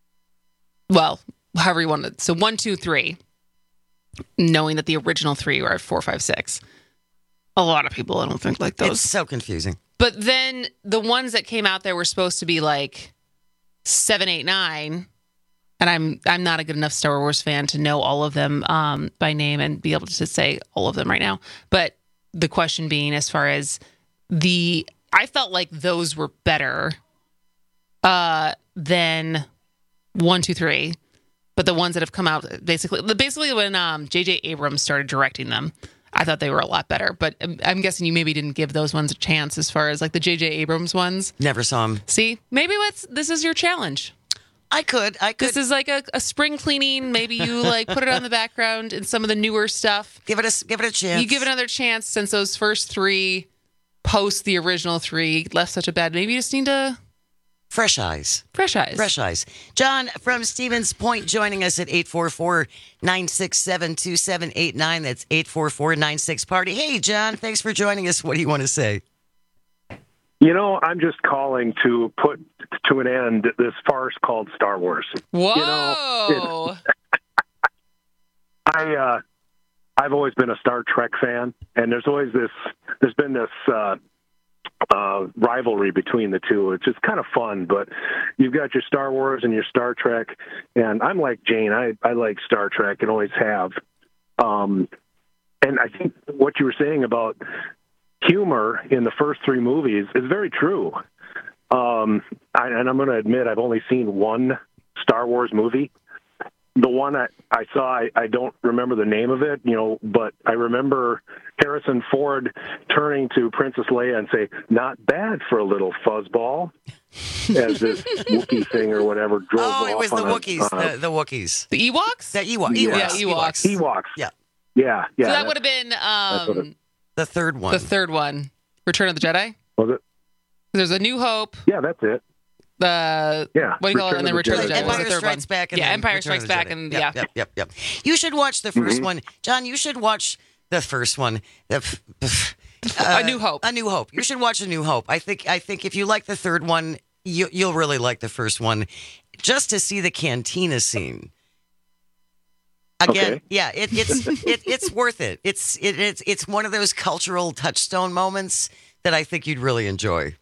well, however you want to, so one, two, three, knowing that the original three were at four, five, six. A lot of people, I don't think, like those.
It's so confusing.
But then the ones that came out there were supposed to be like seven, eight, nine. And I'm I'm not a good enough Star Wars fan to know all of them um, by name and be able to say all of them right now. But the question being, as far as the, I felt like those were better uh, than one, two, three. But the ones that have come out, basically, basically when um, J J Abrams started directing them, I thought they were a lot better. But I'm, I'm guessing you maybe didn't give those ones a chance as far as like the J J Abrams ones.
Never saw them.
See, maybe what's this is your challenge.
I could, I could.
This is like a, a spring cleaning. Maybe you like put it on the background in some of the newer stuff.
Give it a give it a chance.
You give it another chance since those first three, post the original three, left such a bad. Maybe you just need to
fresh eyes.
Fresh eyes.
Fresh eyes. John from Stevens Point joining us at eight four four, nine six seven, two seven eight nine. That's eight four four, nine six party. Hey, John, thanks for joining us. What do you want to say?
You know, I'm just calling to put to an end this farce called Star Wars.
Whoa!
You know, I uh, I've always been a Star Trek fan, and there's always this. There's been this uh, uh, rivalry between the two. It's just kind of fun, but you've got your Star Wars and your Star Trek, and I'm like Jane. I I like Star Trek and always have. Um, and I think what you were saying about humor in the first three movies is very true. Um, I, and I'm going to admit I've only seen one Star Wars movie. The one I, I saw, I, I don't remember the name of it, you know, but I remember Harrison Ford turning to Princess Leia and say, "Not bad for a little fuzzball," as this Wookiee thing or whatever drove off.
Oh, it was the
on a-
Wookiees.
uh,
the, the Wookiees.
The Ewoks?
The Ewok,
Yeah.
Ewoks.
Yeah, Ewoks.
Ewoks.
Yeah.
Yeah, yeah.
So that would have been
that's what
um,
it-
The third one.
the third one, Return of the Jedi.
Was it?
There's a New Hope.
Yeah, that's it.
The
Yeah,
what do you call it?
Return
And then
of the
Return of the
Jedi.
Jedi. was
Empire
the third
Strikes
one.
Back. And
yeah,
then
Empire
Return
Strikes
of the
Back,
Jedi.
and
yep,
yeah.
Yep, yep, yep. You should watch the 1st
Mhm.
one. John, you should watch the first one. The, uh,
A New Hope.
A New Hope. You should watch A New Hope. I think I think if you like the third one, you, you'll really like the first one. Just to see the cantina scene. Again,
Okay.
yeah, it, it's it, it's worth it. It's it, it's it's one of those cultural touchstone moments that I think you'd really enjoy.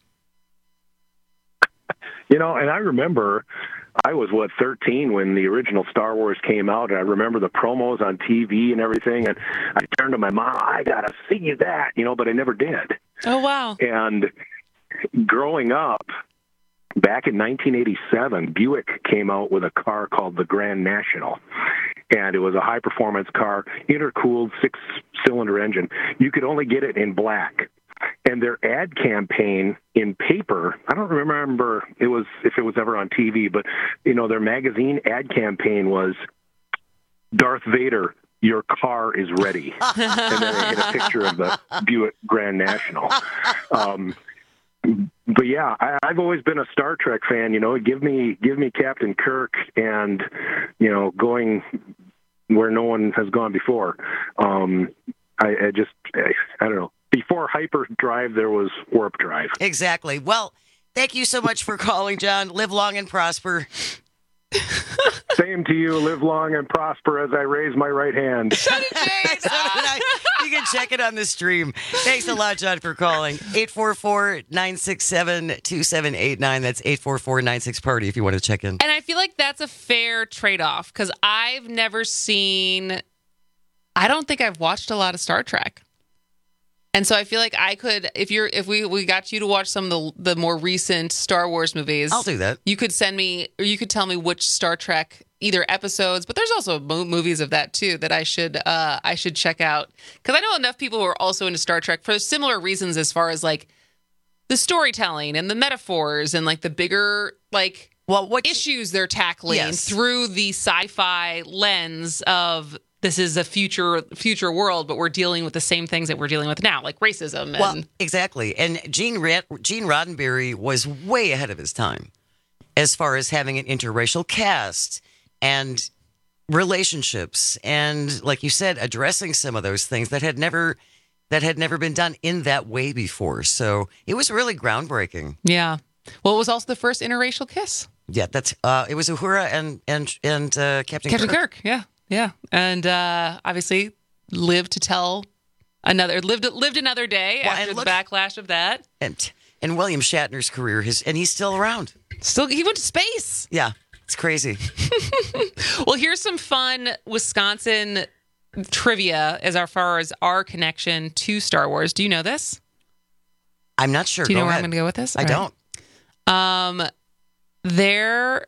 You know, and I remember I was, what, thirteen when the original Star Wars came out, and I remember the promos on T V and everything, and I turned to my mom, "I got to see that," you know, but I never did.
Oh wow!
And growing up, back in nineteen eighty-seven, Buick came out with a car called the Grand National. And it was a high-performance car, intercooled, six-cylinder engine. You could only get it in black. And their ad campaign in paper, I don't remember it was if it was ever on T V, but, you know, their magazine ad campaign was, Darth Vader, your car is ready. And then they had a picture of the Buick Grand National. Um, but yeah, I, I've always been a Star Trek fan. You know, give me give me Captain Kirk, and you know, going where no one has gone before. Um, I, I just I, I don't know. Before hyperdrive, there was warp drive.
Exactly. Well, thank you so much for calling, John. Live long and prosper.
Same to you. Live long and prosper as I raise my right hand.
So did I. You can check it on the stream. Thanks a lot, John, for calling. eight four four, nine six seven, two seven eight nine. That's eight four four, nine six, party if you want to check in.
And I feel like that's a fair trade-off because I've never seen, I don't think I've watched a lot of Star Trek. And so I feel like I could, if you're, if we, we got you to watch some of the the more recent Star Wars movies,
I'll do that.
You could send me, or you could tell me which Star Trek either episodes, but there's also mo- movies of that too that I should uh, I should check out because I know enough people who are also into Star Trek for similar reasons as far as like the storytelling and the metaphors and like the bigger like
well what
issues they're tackling
yes.
through the sci-fi lens of. This is a future future world, but we're dealing with the same things that we're dealing with now, like racism. And
well, exactly. And Gene, Rad- Gene Roddenberry was way ahead of his time as far as having an interracial cast and relationships and, like you said, addressing some of those things that had never that had never been done in that way before. So it was really groundbreaking.
Yeah. Well, it was also the first interracial kiss.
Yeah, that's uh, it was Uhura and and and uh, Captain
Captain
Kirk.
Kirk. Yeah. Yeah, and uh, obviously lived to tell another lived lived another day
well,
after
look,
the backlash of that.
And and William Shatner's career, his and he's still around.
Still, he went to space.
Yeah, it's crazy.
Well, here's some fun Wisconsin trivia as far as our connection to Star Wars. Do you know this?
I'm not sure.
Do you
go
know where
ahead.
I'm going to go with this?
I
All
don't.
Um, there.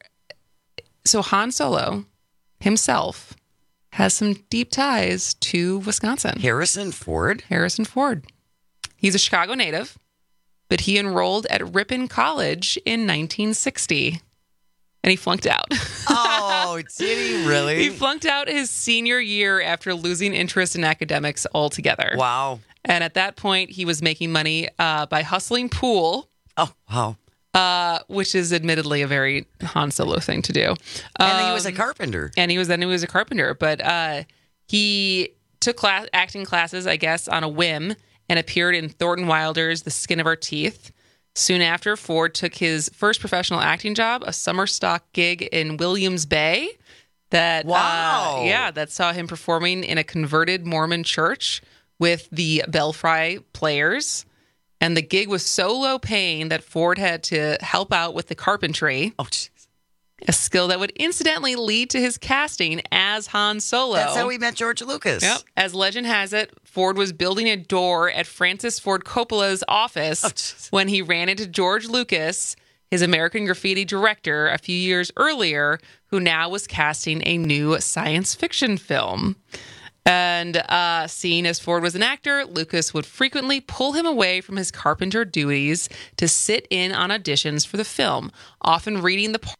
So Han Solo himself has some deep ties to Wisconsin.
Harrison Ford?
Harrison Ford. He's a Chicago native, but he enrolled at Ripon College in nineteen sixty, and he flunked out.
Oh, did he really?
He flunked out his senior year after losing interest in academics altogether.
Wow.
And at that point, he was making money uh, by hustling pool.
Oh, wow.
Uh, which is admittedly a very Han Solo thing to do. Um,
and he was a carpenter.
And he was then he was a carpenter, but uh, he took class, acting classes, I guess, on a whim, and appeared in Thornton Wilder's The Skin of Our Teeth. Soon after, Ford took his first professional acting job, a summer stock gig in Williams Bay. That
wow,
uh, yeah, that saw him performing in a converted Mormon church with the Belfry Players. And the gig was so low paying that Ford had to help out with the carpentry.
Oh, geez.
A skill that would incidentally lead to his casting as Han Solo.
That's how we met George Lucas.
Yep. As legend has it, Ford was building a door at Francis Ford Coppola's office
oh,
when he ran into George Lucas, his American Graffiti director, a few years earlier, who now was casting a new science fiction film. And uh, seeing as Ford was an actor, Lucas would frequently pull him away from his carpenter duties to sit in on auditions for the film, often reading the part.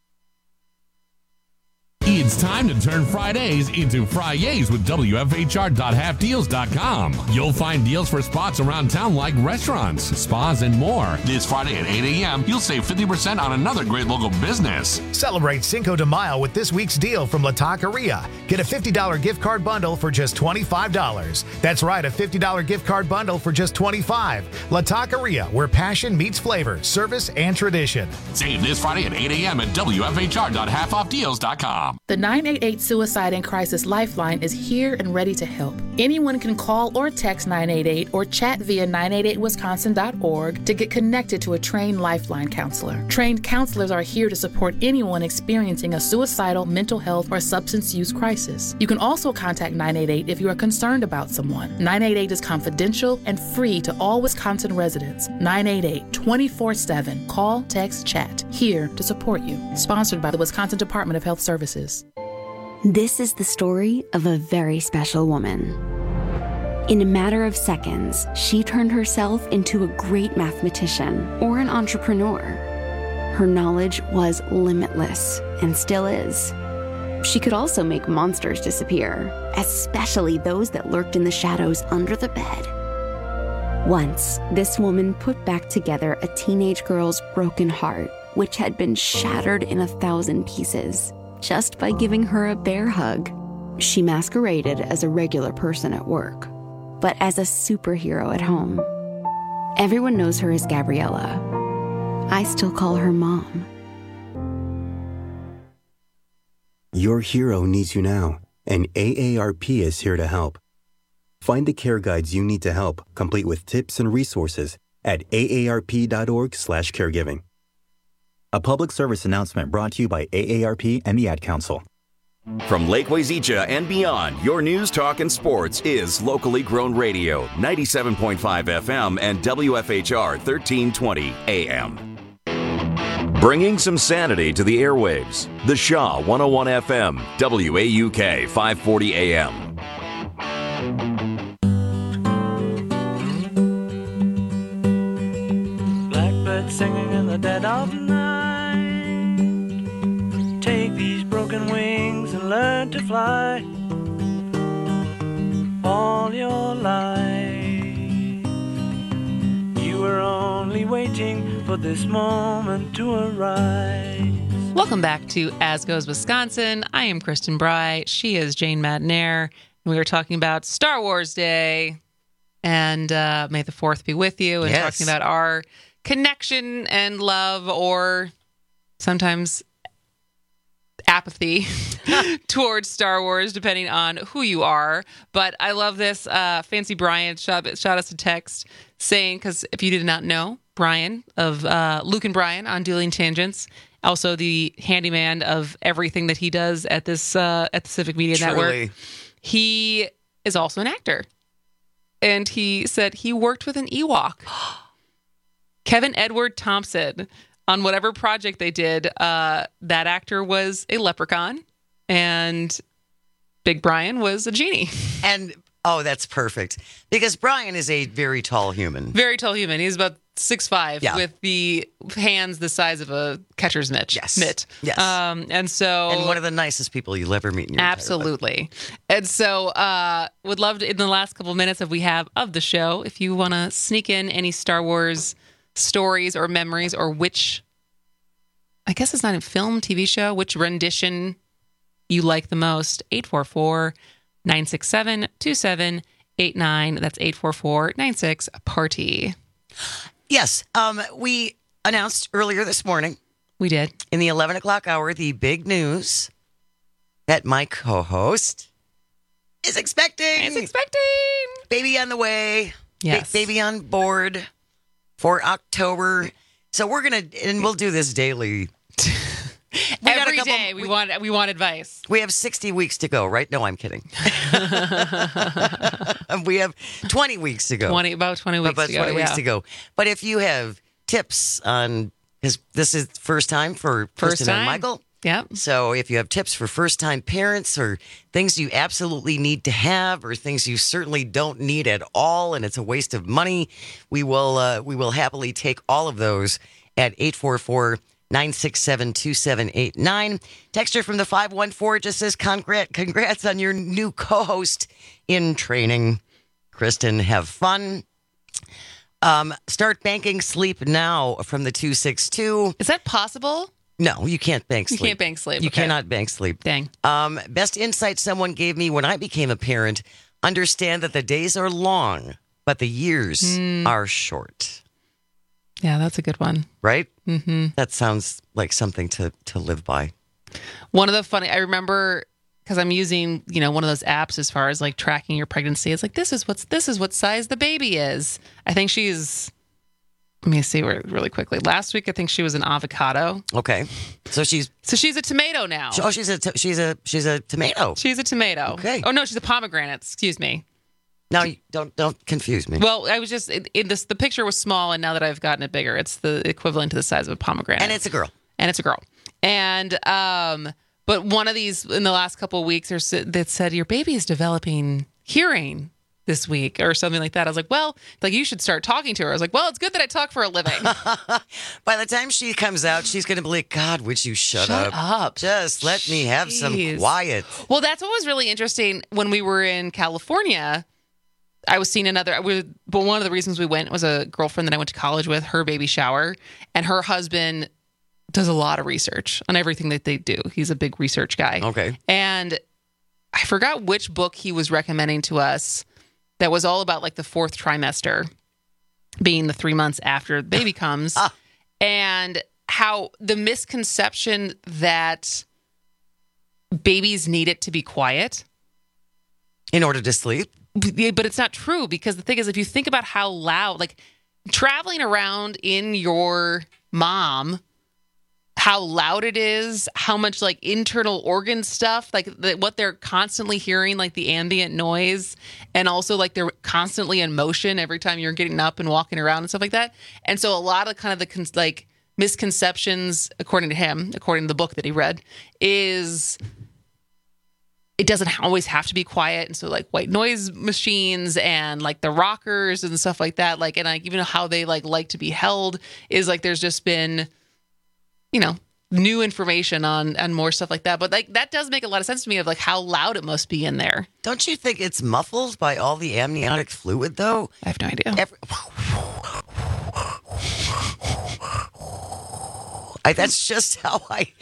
It's time to turn Fridays into Fridays with W F H R dot half deals dot com. You'll find deals for spots around town like restaurants, spas, and more. This Friday at eight a.m., you'll save fifty percent on another great local business.
Celebrate Cinco de Mayo with this week's deal from La Taqueria. Get a fifty dollars gift card bundle for just twenty-five dollars. That's right, a fifty dollars gift card bundle for just twenty-five dollars. La Taqueria, where passion meets flavor, service, and tradition.
Save this Friday at eight a.m. at W F H R dot half off deals dot com.
The nine eight eight Suicide and Crisis Lifeline is here and ready to help. Anyone can call or text nine eight eight or chat via nine eight eight wisconsin dot org to get connected to a trained Lifeline counselor. Trained counselors are here to support anyone experiencing a suicidal, mental health, or substance use crisis. You can also contact nine eight eight if you are concerned about someone. nine eight eight is confidential and free to all Wisconsin residents. nine eight eight, twenty-four seven. Call, text, chat. Here to support you. Sponsored by the Wisconsin Department of Health Services.
This is the story of a very special woman. In a matter of seconds, she turned herself into a great mathematician or an entrepreneur. Her knowledge was limitless and still is. She could also make monsters disappear, especially those that lurked in the shadows under the bed. Once, this woman put back together a teenage girl's broken heart, which had been shattered in a thousand pieces, just by giving her a bear hug. She masqueraded as a regular person at work, but as a superhero at home. Everyone knows her as Gabriella. I still call her Mom.
Your hero needs you now, and A A R P is here to help. Find the care guides you need to help, complete with tips and resources at A A R P dot org slash caregiving.
A public service announcement brought to you by A A R P and the Ad Council.
From Lake Wazeecha and beyond, your news, talk, and sports is locally grown radio, ninety-seven point five F M and W F H R thirteen twenty A M. Bringing some sanity to the airwaves, the Shaw one oh one F M, W A U K five forty A M.
Blackbird singing in the dead of night. Take these broken wings and learn to fly. All your life, you were only waiting for this moment to arise.
Welcome back to As Goes Wisconsin. I am Kristen Bry. She is Jane Madnair. And we are talking about Star Wars Day. And uh, may the fourth be with you. And
Yes.
talking about our connection and love, or sometimes apathy towards Star Wars, depending on who you are. But I love this. Uh, Fancy Brian shot, shot us a text saying, because if you did not know, Brian of uh, Luke and Brian on Dueling Tangents, also the handyman of everything that he does at this uh, at the Civic Media
Truly.
Network. He is also an actor. And he said he worked with an Ewok. Kevin Edward Thompson, on whatever project they did, uh, that actor was a leprechaun, and Big Brian was a genie.
And, oh, that's perfect. Because Brian is a very tall human.
Very tall human. He's about six five
Yeah.
with the hands the size of a catcher's mitt.
Yes.
Mitt.
Yes.
Um, and so...
And one of the nicest people you'll ever meet in your entire life.
Absolutely. And so uh, would love to, in the last couple minutes that we have of the show, if you want to sneak in any Star Wars stories or memories, or which, I guess it's not a film, T V show, which rendition you like the most, eight four four, nine six seven, two seven eight nine. That's eight four four, nine six, party.
Yes. Um, we announced earlier this morning.
We did.
In the eleven o'clock hour, the big news that my co-host is expecting.
Is expecting.
Baby on the way.
Yes.
Ba- baby on board for October. So we're going to, and we'll do this daily. We got a
Every
couple-
day we, want we want advice.
We have sixty weeks to go, right? No, I'm kidding. We have twenty weeks to go.
twenty about twenty weeks
About
to go.
twenty weeks
yeah.
to go. But if you have tips on, because this is first time for
First
Kristen
time.
and Michael.
Yep.
So if you have tips for first time parents, or things you absolutely need to have, or things you certainly don't need at all, and it's a waste of money, we will uh, we will happily take all of those at eight four four, nine six seven, two seven eight nine. Texter from the five one four just says, Congrat- congrats on your new co-host in training. Kristen, have fun. Um, start banking sleep now from the two six two.
Is that possible?
No, you can't bank
You
sleep.
can't bank sleep,
You
okay.
cannot bank sleep.
Dang.
Um, best insight someone gave me when I became a parent: understand that the days are long, but the years
Mm.
are short.
Yeah, that's a good one.
Right?
Mm-hmm.
That sounds like something to, to live by.
One of the funny, I remember because I'm using, you know, one of those apps as far as like tracking your pregnancy. It's like, this is what's, this is what size the baby is. I think she's, let me see where really quickly. Last week, I think she was an avocado.
Okay. So she's,
So she's a tomato now.
oh, she's a, t- she's a, she's a tomato.
She's a tomato.
Okay.
Oh no, she's a pomegranate. Excuse me.
Now, you don't, don't confuse me.
Well, I was just, in, in this, the picture was small, and now that I've gotten it bigger, it's the equivalent to the size of a pomegranate.
And it's a girl.
And it's a girl. And, um, but one of these in the last couple of weeks, there's, that said, your baby is developing hearing this week or something like that. I was like, well, like you should start talking to her. I was like, well, it's good that I talk for a living.
By the time she comes out, she's going to be like, God, would you shut,
Shut up.
Just let me have some
Jeez.
quiet.
Well, that's what was really interesting when we were in California. I was seeing another, we, but one of the reasons we went was a girlfriend that I went to college with, her baby shower, and her husband does a lot of research on everything that they do. He's a big research guy.
Okay.
And I forgot which book he was recommending to us that was all about like the fourth trimester being the three months after the baby comes
Ah.
and how the misconception that babies need it to be quiet.
In order to sleep?
But it's not true, because the thing is, if you think about how loud, like traveling around in your mom, how loud it is, how much like internal organ stuff, like the, what they're constantly hearing, like the ambient noise, and also like they're constantly in motion every time you're getting up and walking around and stuff like that. And so a lot of kind of the con- like misconceptions, according to him, according to the book that he read, is it doesn't always have to be quiet. And so like white noise machines and like the rockers and stuff like that, like, and like even how they like like to be held is like there's just been, you know, new information on and more stuff like that. But like that does make a lot of sense to me of like how loud it must be in there.
Don't you think it's muffled by all the amniotic fluid, though?
I have no idea.
Every- I, that's just how I.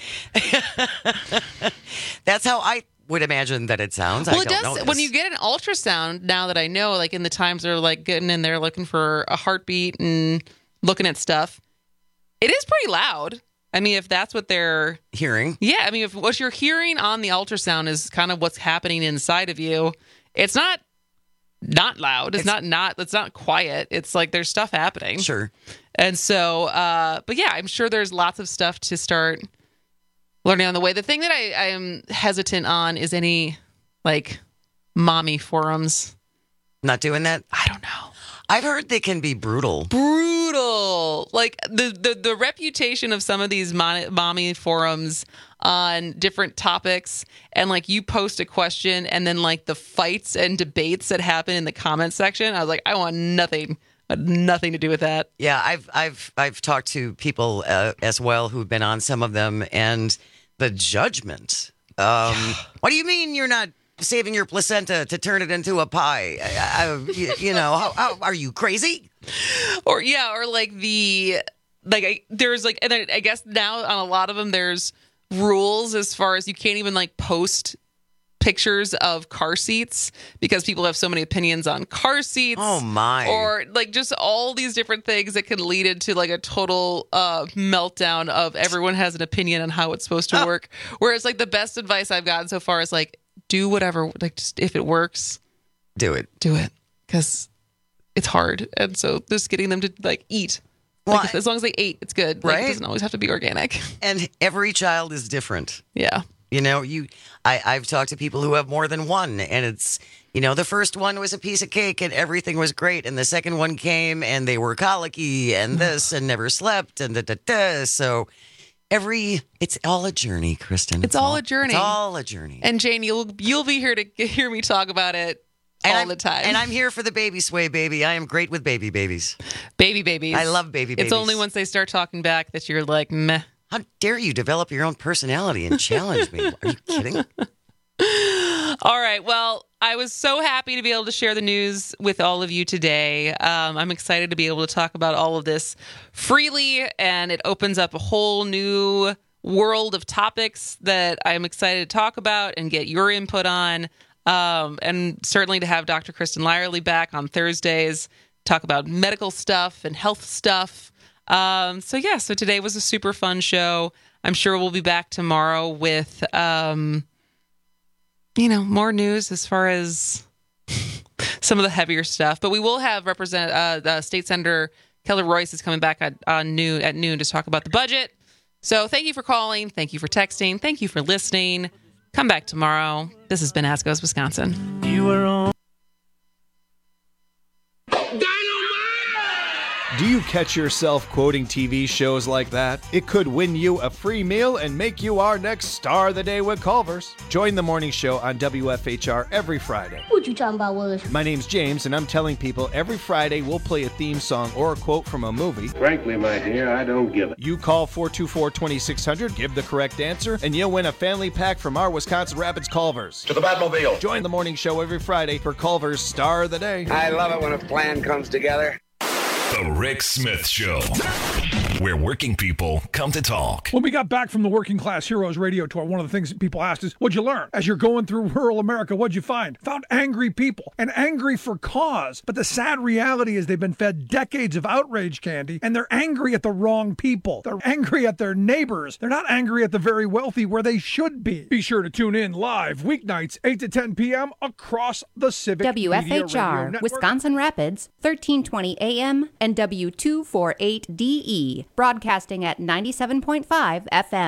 That's how I would imagine that it sounds.
Well,
I
it
don't
does.
know
When
this.
you get an ultrasound, now that I know, like in the times they're like getting in there looking for a heartbeat and looking at stuff, it is pretty loud. I mean, if that's what they're
hearing.
Yeah. I mean, if what you're hearing on the ultrasound is kind of what's happening inside of you, it's not not loud. It's, it's not not, it's not quiet. It's like there's stuff happening.
Sure.
And so, uh, but yeah, I'm sure there's lots of stuff to start learning on the way. The thing that I, I am hesitant on is any like mommy forums.
Not doing that?
I don't know.
I've heard they can be brutal.
Brutal. Like the, the, the reputation of some of these mon- mommy forums on different topics, and like you post a question and then like the fights and debates that happen in the comment section. I was like, I want nothing, nothing to do with that.
Yeah, I've I've I've talked to people uh, as well who've been on some of them, and the judgment. Um, what do you mean you're not saving your placenta to turn it into a pie? I, I, you, you know, how, how, are you crazy?
Or yeah, or like the like I, there's like, and then I guess now on a lot of them there's rules as far as you can't even like post pictures of car seats because people have so many opinions on car seats.
Oh my.
Or like just all these different things that can lead into like a total uh, meltdown of everyone has an opinion on how it's supposed to
Oh.
work. Whereas like the best advice I've gotten so far is like, do whatever, like just if it works,
do it.
Do it. Because it's hard. And so just getting them to like eat.
Well,
Like, if- as long as they ate, it's good. Like,
Right?
it doesn't always have to be organic.
And every child is different.
Yeah.
You know, you I, I've talked to people who have more than one, and it's, you know, the first one was a piece of cake and everything was great. And the second one came and they were colicky and this and never slept and da da da. So every, it's all a journey, Kristen.
It's all a journey.
It's all a journey.
And Jane, you'll you'll be here to hear me talk about it
And
all
I'm-
the time.
And I'm here for the baby sway, baby. I am great with baby babies.
Baby babies.
I love baby babies.
It's only once they start talking back that you're like, meh.
How dare you develop your own personality and challenge me? Are you kidding?
All right. Well, I was so happy to be able to share the news with all of you today. Um, I'm excited to be able to talk about all of this freely, and it opens up a whole new world of topics that I'm excited to talk about and get your input on. Um, and certainly to have Doctor Kristen Lyerly back on Thursdays, talk about medical stuff and health stuff. Um, so yeah, so today was a super fun show. I'm sure we'll be back tomorrow with, um, you know, more news as far as some of the heavier stuff. But we will have represent uh, the State Senator Kelly Royce is coming back at uh, noon at noon to talk about the budget. So thank you for calling. Thank you for texting. Thank you for listening. Come back tomorrow. This has been Ask Us Wisconsin.
You were on.
Do you catch yourself quoting T V shows like that? It could win you a free meal and make you our next star of the day with Culver's. Join the morning show on W F H R every Friday.
What you talking about, Willis?
My name's James, and I'm telling people every Friday we'll play a theme song or a quote from a movie.
Frankly, my dear, I don't give it.
You call four two four, two six zero zero, give the correct answer, and you'll win a family pack from our Wisconsin Rapids Culver's.
To the Batmobile.
Join the morning show every Friday for Culver's Star of the Day.
I love it when a plan comes together.
The Rick Smith Show, where working people come to talk.
When we got back from the Working Class Heroes radio tour, one of the things that people asked is, what'd you learn? As you're going through rural America, what'd you find? Found angry people, and angry for cause. But the sad reality is they've been fed decades of outrage candy, and they're angry at the wrong people. They're angry at their neighbors. They're not angry at the very wealthy where they should be. Be sure to tune in live weeknights, eight to ten p.m. across the Civic
W F H R, Wisconsin Rapids, thirteen twenty A M and W two forty-eight D E, broadcasting at ninety-seven point five F M.